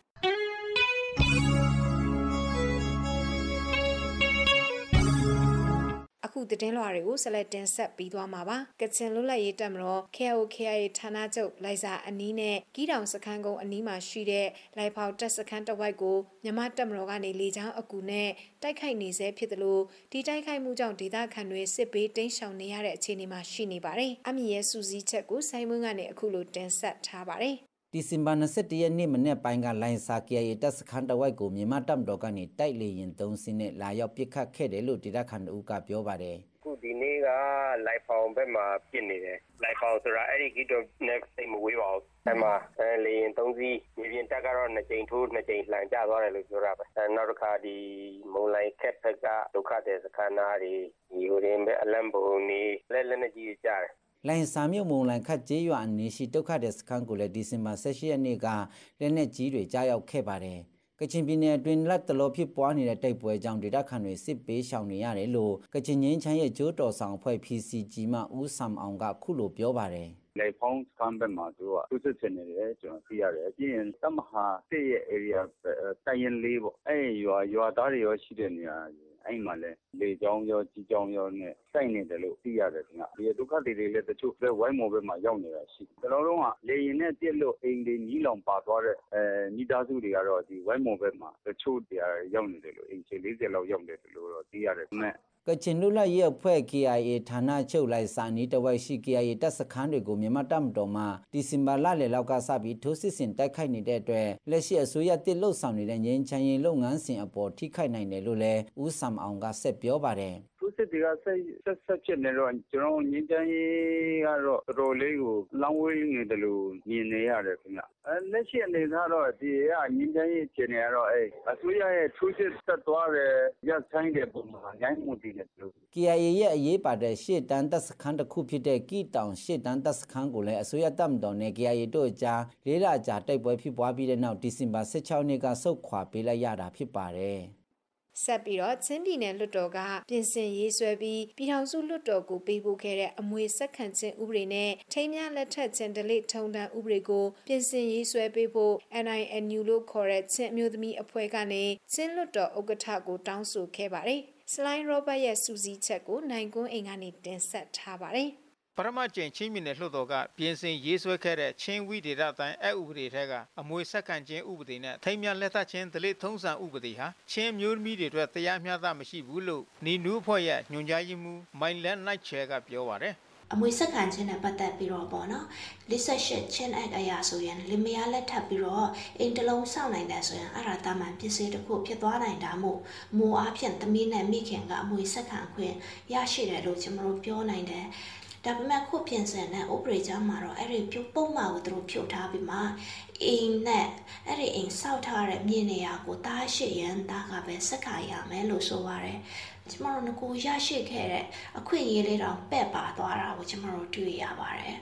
အခုသတင်းလွှာတွေကိုဆက်လက်တင်ဆက်ပြီးသွားမှာပါကချင်လွတ်လပ်ရေးတပ်မတော် K O K I A ဌာနချုပ်လိုက်စာအနီးနဲ့ကီးတောင်စခန်းကုန်းအနီးမှာရှိတဲ့လိုက်ဖောက်တပ်စခန်းတစ်ဝိုက်ကိုမြန်မာတပ်မတော်ကနေလေကြောင်းအကူနဲ့တိုက်ခိုက်နေဆဲဖြစ်တယ်လို့ဒီတိုက်ခိုက်မှုကြောင့်ဒေသခံတွေစစ်ဘေးတိမ်းရှောင်နေရတဲ့အခြေအနေမှာရှိနေပါတယ်အမီရဲ့စူးစီးချက်ကိုစိုင်းမွန်းကနေအခုလိုတင်ဆက်ထားပါတယ်ဒီဇင်ဘာ၂၁ရက်နေ့မနေ့ပိုင်းကလိုင်စာ K I A တပ်စခန်းတစ်ဝိုက်ကိုမြန်မာတပ်မတော်ကနေတိုက်လေရင်သုံးစင်းနဲ့လာရောက်ပစ်ခတ်ခဲ့တယ်လို့ဒေသခံတို့ကပြောပါတယ်အခုဒီနေ့ကလိုက်ဖောင်ဘက်မှာပြစ်နေတယ်လိုက်ဖောင်ဆိုတာအဲ့ဒီကတော့ next စိတ်မဝေးပါဘူးအဲ့မှာလေရင်သုံးစီးမြေပြင်တက်ကတော့နှစ်ကြိမ်ထိုးနှစ်ကြိမ်လှန်ကျသွားတယ်လို့ပြောတာပဲအဲနောက်တစ်ခါဒီမုံလိုက်ခက်ဖက်ကဒုက္ခတဲ့စခန်းသားတွေဒီဟိုရင်ပဲအလံပုံနေလက်လက်နဲ့ကြီးကြတယ်လိုင်စာမြို့မုံလိုင်ခတ်ကျေးရွာအနီးရှိဒုက္ခတဲ့စခန်းကိုလည်းဒီဇင်ဘာ၁၈ရက်နေ့ကလက်နက်ကြီးတွေကြားရောက်ခဲ့ပါတယ်ကချင်ပြည်နယ်အတွင်းလက်တလောဖြစ်ပွားနေတဲ့တိုက်ပွဲကြောင့်ဒေသခံတွေစစ်ပေးရှောင်နေရတယ်လို့ကချင်ငင်းချမ်းရဲ့ကျိုးတော်ဆောင်အဖွဲ့ P C G မှဦးဆမ်အောင်ကခုလိုပြောပါတယ်လေဖောင်းစခန်းဘက်မှာသူကသူစစ်ချင်နေတယ်ကျွန်တော်သိရတယ်ပြီးရင်တမဟာစစ်ရဲ့ area တိုင်ရင်လေးပေါ့အဲ့ရွာရွာသားတွေရောရှိတဲ့နေရာအဲ့မှာလဲလေကြောင်းရောကြီးကြောင်းရောနဲ့တိုက်နေတယ်လို့သိရတယ်ခင်ဗျဒီဒုက္ခတွေတွေလည်းတချို့ပဲဝိုင်းမော်ဘက်မှာရောက်နေတာရှိကျွန်တော်တို့ကလေရင်နဲ့ပြစ်လို့အိမ်တွေကြီးလောင်ပါသွားတဲ့အဲမိသားစုတွေကတော့ဒီဝိုင်းမော်ဘက်မှာတချို့တွေရောက်နေတယ်လို့အိမ်ခြေ၄၀လောက်ရောက်နေတယ်လို့တော့သိရတယ်ခင်ဗျကချင်လူလာရဲ့အဖွဲ့ K I A ဌာနချုပ်လိုက်စာနီးတဝိုက်ရှိ K I A တပ်စခန်းတွေကိုမြန်မာတပ်မတော်မှဒီဇင်ဘာလလယ်လောက်ကစပြီးထိုးစစ်ဆင်တိုက်ခိုက်နေတဲ့အတွက်လက်ရှိအစိုးရတစ်လှုပ်ဆောင်နေတဲ့ငြိမ်းချမ်းရေးလုပ်ငန်းစဉ်အပေါ်ထိခိုက်နိုင်တယ်လို့လည်းဦးဆမ်အောင်ကဆက်ပြောပါတယ်သူစစ်တွေကဆက်ဆက်ဆက်ဖြစ်နေတော့ကျွန်တော်ငင်းချမ်းရေးကတော့တော်တော်လေးကိုလောင်းဝေးနေတယ်လို့မြင်နေရတယ်ခင်ဗျအဲလက်ရှိအနေနဲ့တော့ဒီကငင်းချမ်းရေးဖြစ်နေတော့အဲအစိုးရရဲ့ထိုးစစ်ဆက်သွားတယ်ရပ်ဆိုင်တဲ့ပုံမှာငိုင်းမှုတည်တယ်လို့ K I A ရဲ့အရေးပါတဲ့ရှေ့တန်းတပ်စခန်းတစ်ခုဖြစ်တဲ့ကီတောင်ရှေ့တန်းတပ်စခန်းကိုလည်းအစိုးရတပ်မတော်နဲ့ K I A တို့အကြားလေးလကြာတိုက်ပွဲဖြစ်ပွားပြီးတဲ့နောက်ဒီဇင်ဘာ၁၆ရက်နေ့ကဆုတ်ခွာပေးလိုက်ရတာဖြစ်ပါတယ်ဆက်ပြီးတော့ချင်းပြည်နယ်လွှတ်တော်ကပြင်ဆင်ရေးဆွဲပြီးပြည်ထောင်စုလွှတ်တော်ကိုပေးပို့ခဲ့တဲ့အမွေဆက်ခံခြင်းဥပဒေနဲ့ထိမ်းမြလက်ထက်ခြင်းဒလိထုံတန်းဥပဒေကိုပြင်ဆင်ရေးဆွဲပေးဖို့ N I N U လို့ခေါ်တဲ့ချင်းအမျိုးသမီးအဖွဲ့ကနေချင်းလွှတ်တော်ဥက္ကဋ္ဌကိုတောင်းဆိုခဲ့ပါတယ်။ Slide Robert ရဲ့စူးစီးချက်ကိုနိုင်ကွန်းအိမ်ကနေတင်ဆက်ထားပါတယ်။ပထမကျင်းချင်းပြည်နယ်လွှတ်တော်ကပြင်ဆင်ရေးဆွဲခဲ့တဲ့ချင်းဝီဒေတာတိုင်းအဥပဒေထက်ကအမွေဆက်ခံခြင်းဥပဒေနဲ့ထိမ်းမြလက်ထပ်ခြင်းဒလိထုံးစံဥပဒေဟာချင်းမျိုးသမီးတွေအတွက်တရားမျှတမရှိဘူးလို့နီနူးဖွဲ့ရဲ့ညွှန်ကြားရေးမှူးမိုင်လက်နိုင်ချဲကပြောပါတယ်အမွေဆက်ခံခြင်းနဲ့ပတ်သက်ပြီးတော့ပေါ့နော်၄၈ချင်းအက်အရာဆိုရင်လင်မယားလက်ထပ်ပြီးတော့အိမ်တလုံးစောင့်နိုင်တယ်ဆိုရင်အဲ့ဒါတာမန်ပစ္စည်းတစ်ခုဖြစ်သွားနိုင်တာမို့မူအားဖြင့်သမီးနဲ့မိခင်ကအမွေဆက်ခံခွင့်ရရှိတယ်လို့ကျွန်တော်တို့ပြောနိုင်တယ်ဒါပေမဲ့ခုပြင်ဆင်တဲ့ operation မှာတော့အဲ့ဒီပြုတ်ပုံမှန်ကိုသူတို့ဖြုတ်ထားပြီးမှအိမ်နဲ့အဲ့ဒီအိမ်စောက်ထားတဲ့မြေနေရာကိုတားရှိရင်တားကပဲစက်ခါရမယ်လို့ဆိုပါတယ်ကျမတို့ငကိုရရှိခဲ့တဲ့အခွင့်အရေးလေးတော့ပဲ့ပါသွားတာကိုကျမတို့တွေ့ရပါတယ်ချ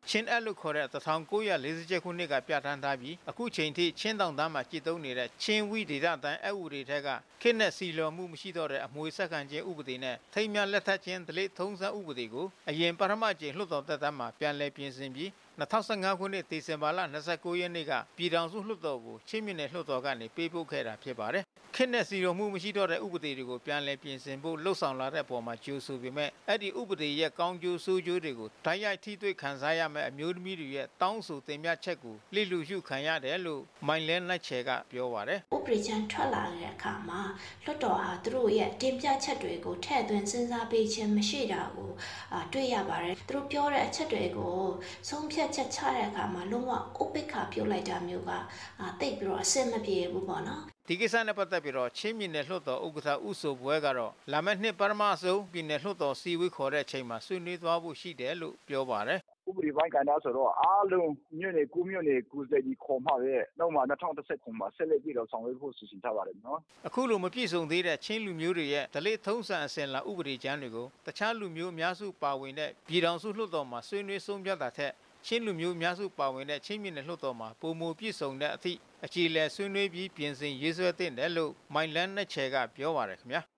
ချင်းအပ်လို့ခေါ်တဲ့တစ်ထောင်ကိုးရာလေးဆယ်ချက်ခုနှစ်ကပြဋ္ဌာန်းထားပြီးအခုချိန်ထိချင်းတောင်သားမှာကြည်သုံးနေတဲ့ချင်းဝီဒေသတန်အဥပဒေထက်ကခေတ်နဲ့စီလော်မှုမရှိတော့တဲ့အမွေဆက်ခံခြင်းဥပဒေနဲ့ထိမ်းမြလက်ထပ်ခြင်းဒလိထုံးစံဥပဒေကိုအရင်ပထမကျင်းလွှတ်တော်သက်တမ်းမှာပြန်လည်ပြင်ဆင်ပြီး၂၀၁၅ခုနှစ်ဒီဇင်ဘာလ၂၉ရက်နေ့ကပြည်ထောင်စုလွှတ်တော်ကိုချင်းမြင့်နယ်လွှတ်တော်ကနေပေးပို့ခဲ့တာဖြစ်ပါတယ်။ခေတ်နဲ့စီလော်မှုမရှိတော့တဲ့ဥပဒေတွေကိုပြန်လည်ပြင်ဆင်ဖို့လှုံ့ဆော်လာတဲ့အပေါ်မှာကြိုးဆိုပေမဲ့အဲ့ဒီဥပဒေရဲ့ကောင်းကျိုးဆိုးကျိုးတွေကိုတိုက်ရိုက်ထိတွေ့ခံစားရမယ့်အမျိုးသမီးတွေရဲ့တောင်းဆိုတင်ပြချက်ကိုလိလူရှုခံရတယ်လို့မိုင်လဲနိုင်ချေကပြောပါတယ်။ဥပဒေချမ်းထွက်လာတဲ့အခါမှာလွှတ်တော်ဟာသူတို့ရဲ့တင်ပြချက်တွေကိုထည့်သွင်းစဉ်းစားပေးခြင်းမရှိတာကိုတွေ့ရပါတယ်။သူတို့ပြောတဲ့အချက်တွေကိုဆုံးဖြတ်ချက်ချတဲ့အခါမှာလုံးဝဥပိ္ပခါပြုတ်လိုက်တာမျိုးကတိတ်ပြီးတော့အဆင်မပြေဘူးပေါ့နော်။ဒီကိစ္စနဲ့ပတ်သက်ပြီးတော့ချင်းပြည်နယ်လွှတ်တော်ဥက္ကဋ္ဌဦးစိုးပွဲကတော့လာမယ့်နှစ်ပထမဆုံးပြည်နယ်လွှတ်တော်စီဝေးခေါ်တဲ့အချိန်မှာဆွေးနွေးသွားဖို့ရှိတယ်လို့ပြောပါတယ်။ဥပဒေပိုင်းကဏ္ဍဆိုတော့အားလုံးမြို့နယ်ကိုမြို့နယ်ကိုယ်စားလှယ်ခေါ်မှပဲနောက်မှ၂၀၁၉မှာဆက်လက်ပြီးတော့ဆောင်ရွက်ဖို့စီစဉ်ထားပါတယ်နော်။အခုလိုမပြည့်စုံသေးတဲ့ချင်းလူမျိုးတွေရဲ့ဒလိထုံးစံအစဉ်လာဥပဒေကျမ်းတွေကိုတခြားလူမျိုးအများစုပါဝင်တဲ့ပြည်ထောင်စုလွှတ်တော်မှာဆွေးနွေးဆုံးဖြတ်တာထက်ချင်းလူမျိုးအများစုပါဝင်တဲ့ချင်းပြည်နယ်လွှတ်တော်မှာပုံမပြည့်စုံတဲ့အသည့်အခြေလည်ဆွေးနွေးပြီးပြင်ဆင်ရေးဆွဲသင့်တယ်လို့မိုင်လန်းနဲ့ချေကပြောပါတယ်ခင်ဗျာ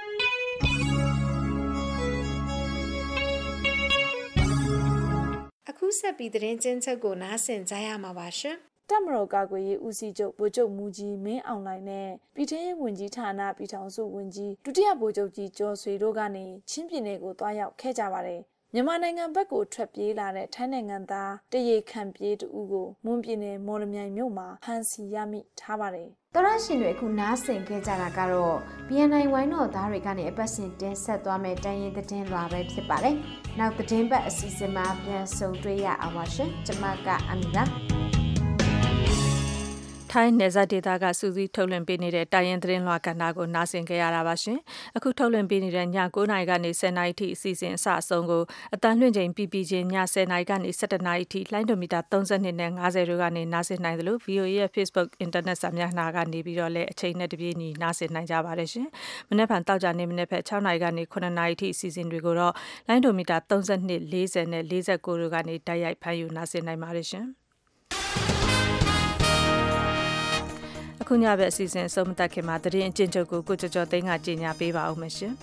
အခုဆက်ပြီးသတင်းချင်းချက်ကိုနားဆင်ကြရမှာပါရှင်တပ်မတော်ကာကွယ်ရေးဦးစီးချုပ်ဗိုလ်ချုပ်မူကြီးမင်းအောင်လှိုင်နဲ့ပြည်ထရေးဝန်ကြီးဌာနပြည်ထောင်စုဝန်ကြီးဒုတိယဗိုလ်ချုပ်ကြီးကျော်ဆွေတို့ကနေချင်းပြည်နယ်ကိုတွားရောက်ခဲ့ကြပါတယ်မြန်မာနိုင်ငံဘက်ကိုထွက်ပြေးလာတဲ့ထိုင်းနိုင်ငံသားတရေခံပြေးတူကိုမွန်ပြည်နယ်မော်လမြိုင်မြို့မှာဖမ်းဆီးရမိထားပါတယ်။တော်ရရှင်တွေအခုနားဆင်ခဲ့ကြတာကတော့ ဘီ အန် အိုင် ဝိုင်းတော်သားတွေကနေအပတ်စဉ်တင်ဆက်သွားမယ့်တန်ရင်သတင်းလွှာပဲဖြစ်ပါတယ်။နောက်သတင်းပတ်အစီအစဉ်မှာပြန်ဆုံတွေ့ရအောင်ပါရှင်။ကျွန်မကအမီပါထိုင်းနယ်စပ်ဒေသကစူးစီးထုတ်လွှင့်ပေးနေတဲ့တိုင်းရင်သတင်းလွှာကဏ္ဍကိုနားဆင်ကြရတာပါရှင်။အခုထုတ်လွှင့်ပေးနေတဲ့ည၉နာရီကနေ၁၀နာရီထိအစီအစဉ်အစအဆုံးကိုအတန်းလွှင့်ချိန်ပြီးပြီးချင်းည၁၀နာရီကနေ၁၁နာရီထိလိုင်းဒိုမီတာ၃၂နဲ့၅၀တို့ကနေနားဆင်နိုင်တယ်လို့ ဗီအိုအေ ရဲ့ Facebook Internet စာမျက်နှာကနေပြီးတော့လည်းအချိန်နဲ့တပြေးညီနားဆင်နိုင်ကြပါတယ်ရှင်။မနေ့ကတောက်ကြနေမနေ့က၆နာရီကနေ၉နာရီထိအစီအစဉ်တွေကိုတော့လိုင်းဒိုမီတာ၃၂ ၄၀နဲ့၄၉တို့ကနေတိုက်ရိုက်ဖမ်းယူနားဆင်နိုင်ပါတယ်ရှင်။အခုညဘက်အစီအစဉ်ဆုံးမတက်ခင်မှာသတင်းအကျဉ်းချုပ်ကိုကိုကျော်ကျော်သိန်းကကြေညာပေးပါဦးမယ်ရှင်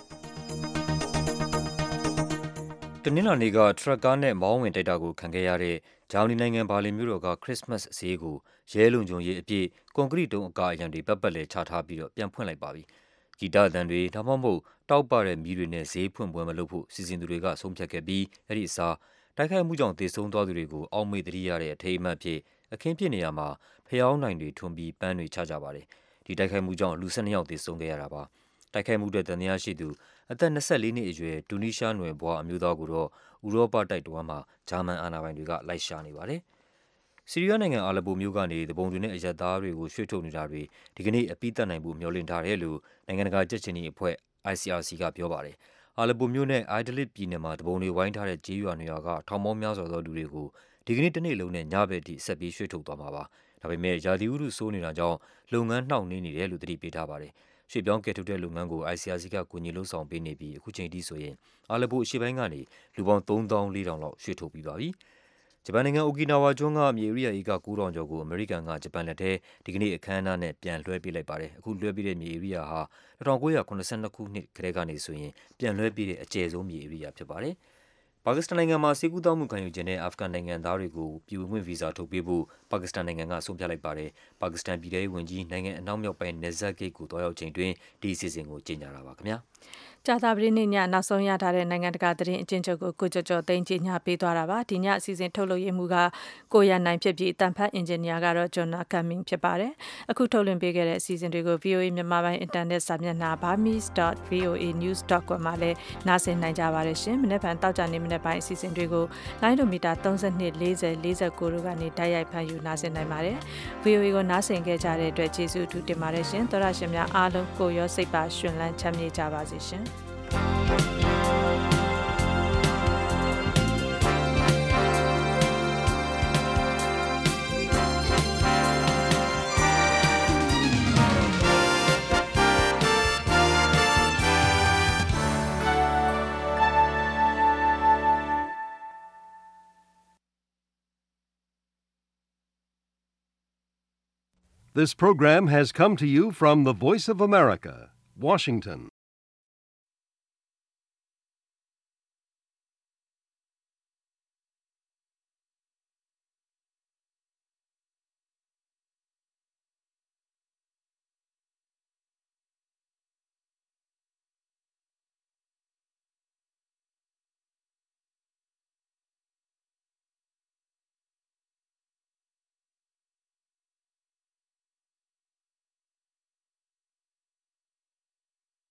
။တနင်္လာနေ့ကထရက်ကားနဲ့မောင်းဝင်တိုက်တာကိုခံခဲ့ရတဲ့ဂျာမနီနိုင်ငံဘာလင်မြို့တော်ကခရစ်စမတ်ဈေးကိုရဲလုံခြုံရေးအပြည့်ကွန်ကရစ်တုံးအကာအရံတွေပတ်ပတ်လည်ချထားပြီးတော့ပြန်ဖွင့်လိုက်ပါပြီ။ဂီတသံတွေဒါမှမဟုတ်တောက်ပတဲ့မီးတွေနဲ့ဈေးဖွင့်ပွဲမလုပ်ဖို့စီစဉ်သူတွေကဆုံးဖြတ်ခဲ့ပြီးအဲ့ဒီအစားတိုက်ခိုက်မှုကြောင့်သေဆုံးသွားသူတွေကိုအောက်မေ့တရိရတဲ့အထိမ်းအမှတ်ဖြစ်အခင်းဖြစ်နေရမှာဖျောင်းနိုင်တွေထွန်ပြီးပန်းတွေချကြပါတယ်။ဒီတိုက်ခိုက်မှုကြောင့်လူ၁၂ယောက်သေဆုံးခဲ့ရတာပါ။တိုက်ခိုက်မှုတဲ့တန်တရားရှိသူအသက်၂၄နှစ်အရွယ်တူနီးရှားနွယ်ဘွားအမျိုးသားကိုတော့ဥရောပတိုက်တွန်းမှာဂျာမန်အာဏာပိုင်တွေကလိုက်ရှာနေပါတယ်။ဆီးရီးယားနိုင်ငံအာလက်ပိုမြို့ကနေတပုံတွေနဲ့အရက်သားတွေကိုရွှေ့ထုတ်နေတာတွေဒီကနေ့အပြီးသတ်နိုင်ဖို့မျှော်လင့်ထားတယ်လို့နိုင်ငံတကာကြက်ချင်အဖွဲ့ I C R C ကပြောပါတယ်။အာလက်ပိုမြို့နဲ့အိုင်ဒလစ်ပြည်နယ်မှာတပုံတွေဝိုင်းထားတဲ့ကြေးရွာနေရာကထောင်ပေါင်းများစွာသောလူတွေကိုဒီကနေ့တနေ့လုံးနဲ့ညဘက်ထိဆက်ပြီးရွှေ့ထုတ်သွားမှာပါ။ဒါပေမဲ့ရာသီဥတုဆိုးနေတာကြောင့်လုပ်ငန်းနှောင့်နှေးနေတယ်လို့သတိပေးထားပါတယ်။ရွှေ့ပြောင်းကယ်ထုတ်တဲ့လုပ်ငန်းကို I C R C ကကူညီလှုပ်ဆောင်ပေးနေပြီးအခုချိန်ထိဆိုရင်အာလက်ပိုအရှေ့ပိုင်းကနေလူပေါင်းသုံးသောင်းလေးထောင်လောက်ရွှေ့ထုတ်ပြီးပါပြီ။ဂျပန်နိုင်ငံအိုကီနာဝါကျွန်းကမြေဧရိယာဧကကိုးထောင်ကျော်ကိုအမေရိကန်ကဂျပန်လက်ထဲဒီကနေ့အခမ်းအနားနဲ့ပြန်လွှဲပေးလိုက်ပါတယ်။အခုလွှဲပေးတဲ့မြေဧရိယာဟာ၁၉၇၂ခုနှစ်ကတည်းကနေဆိုရင်ပြန်လွှဲပေးတဲ့အကျယ်ဆုံးမြေဧရိယာဖြစ်ပါတယ်။ပါကစ္စတန်နိုင်ငံမှာဆေးကုသမှုခံယူခြင်းနဲ့အာဖဂန်နိုင်ငံသားတွေကိုပြည်ဝင်ခွင့်ဗီဇာထုတ်ပေးဖို့ပါကစ္စတန်နိုင်ငံကဆုံးဖြတ်လိုက်ပါတယ်။ပါကစ္စတန်ပြည်ထောင်စုဝန်ကြီးနိုင်ငံအနောက်မြောက်ပိုင်းနယ်စပ်ဂိတ်ကိုတွားရောက်ချိန်တွင်ဒီအစီအစဉ်ကိုကြေညာတာပါခင်ဗျာ။ကြာသပတေးနေ့ညနောက်ဆုံးရထားတဲ့နိုင်ငံတကာသတင်းအကျဉ်းချုပ်ကိုကိုကျော်ကျော်သိန်းကြီးညပေးသွားတာပါဒီညအစီအစဉ်ထုတ်လုပ်ရမှုကကိုရနိုင်ဖြစ်ပြီးအတန်ဖတ်အင်ဂျင်နီယာကတော့ဂျွန်နာကမ်မင်းဖြစ်ပါတယ်အခုထုတ်လွှင့်ပေးခဲ့တဲ့အစီအစဉ်တွေကို ဗီအိုအေ မြန်မာပိုင်းအင်တာနက်စာမျက်နှာ burmese dot v o a news dot com မှာလည်းနားဆင်နိုင်ကြပါတယ်ရှင်မနေ့ကတောက်ကြနေမနေ့ပိုင်းအစီအစဉ်တွေကိုလိုင်းဒိုမီတာ၃၂ ၄၀ ၄၉တို့ကနေတိုက်ရိုက်ဖမ်းယူနားဆင်နိုင်ပါတယ် ဗီအိုအေ ကိုနားဆင်ခဲ့ကြတဲ့အတွက်ကျေးဇူးအထူးတင်ပါတယ်ရှင်သောရရှင်များအားလုံးကိုရောစိတ်ပါရှင်လန်းချမ်းမြေ့ကြပါစေရှင် This program has come to you from the Voice of America, Washington.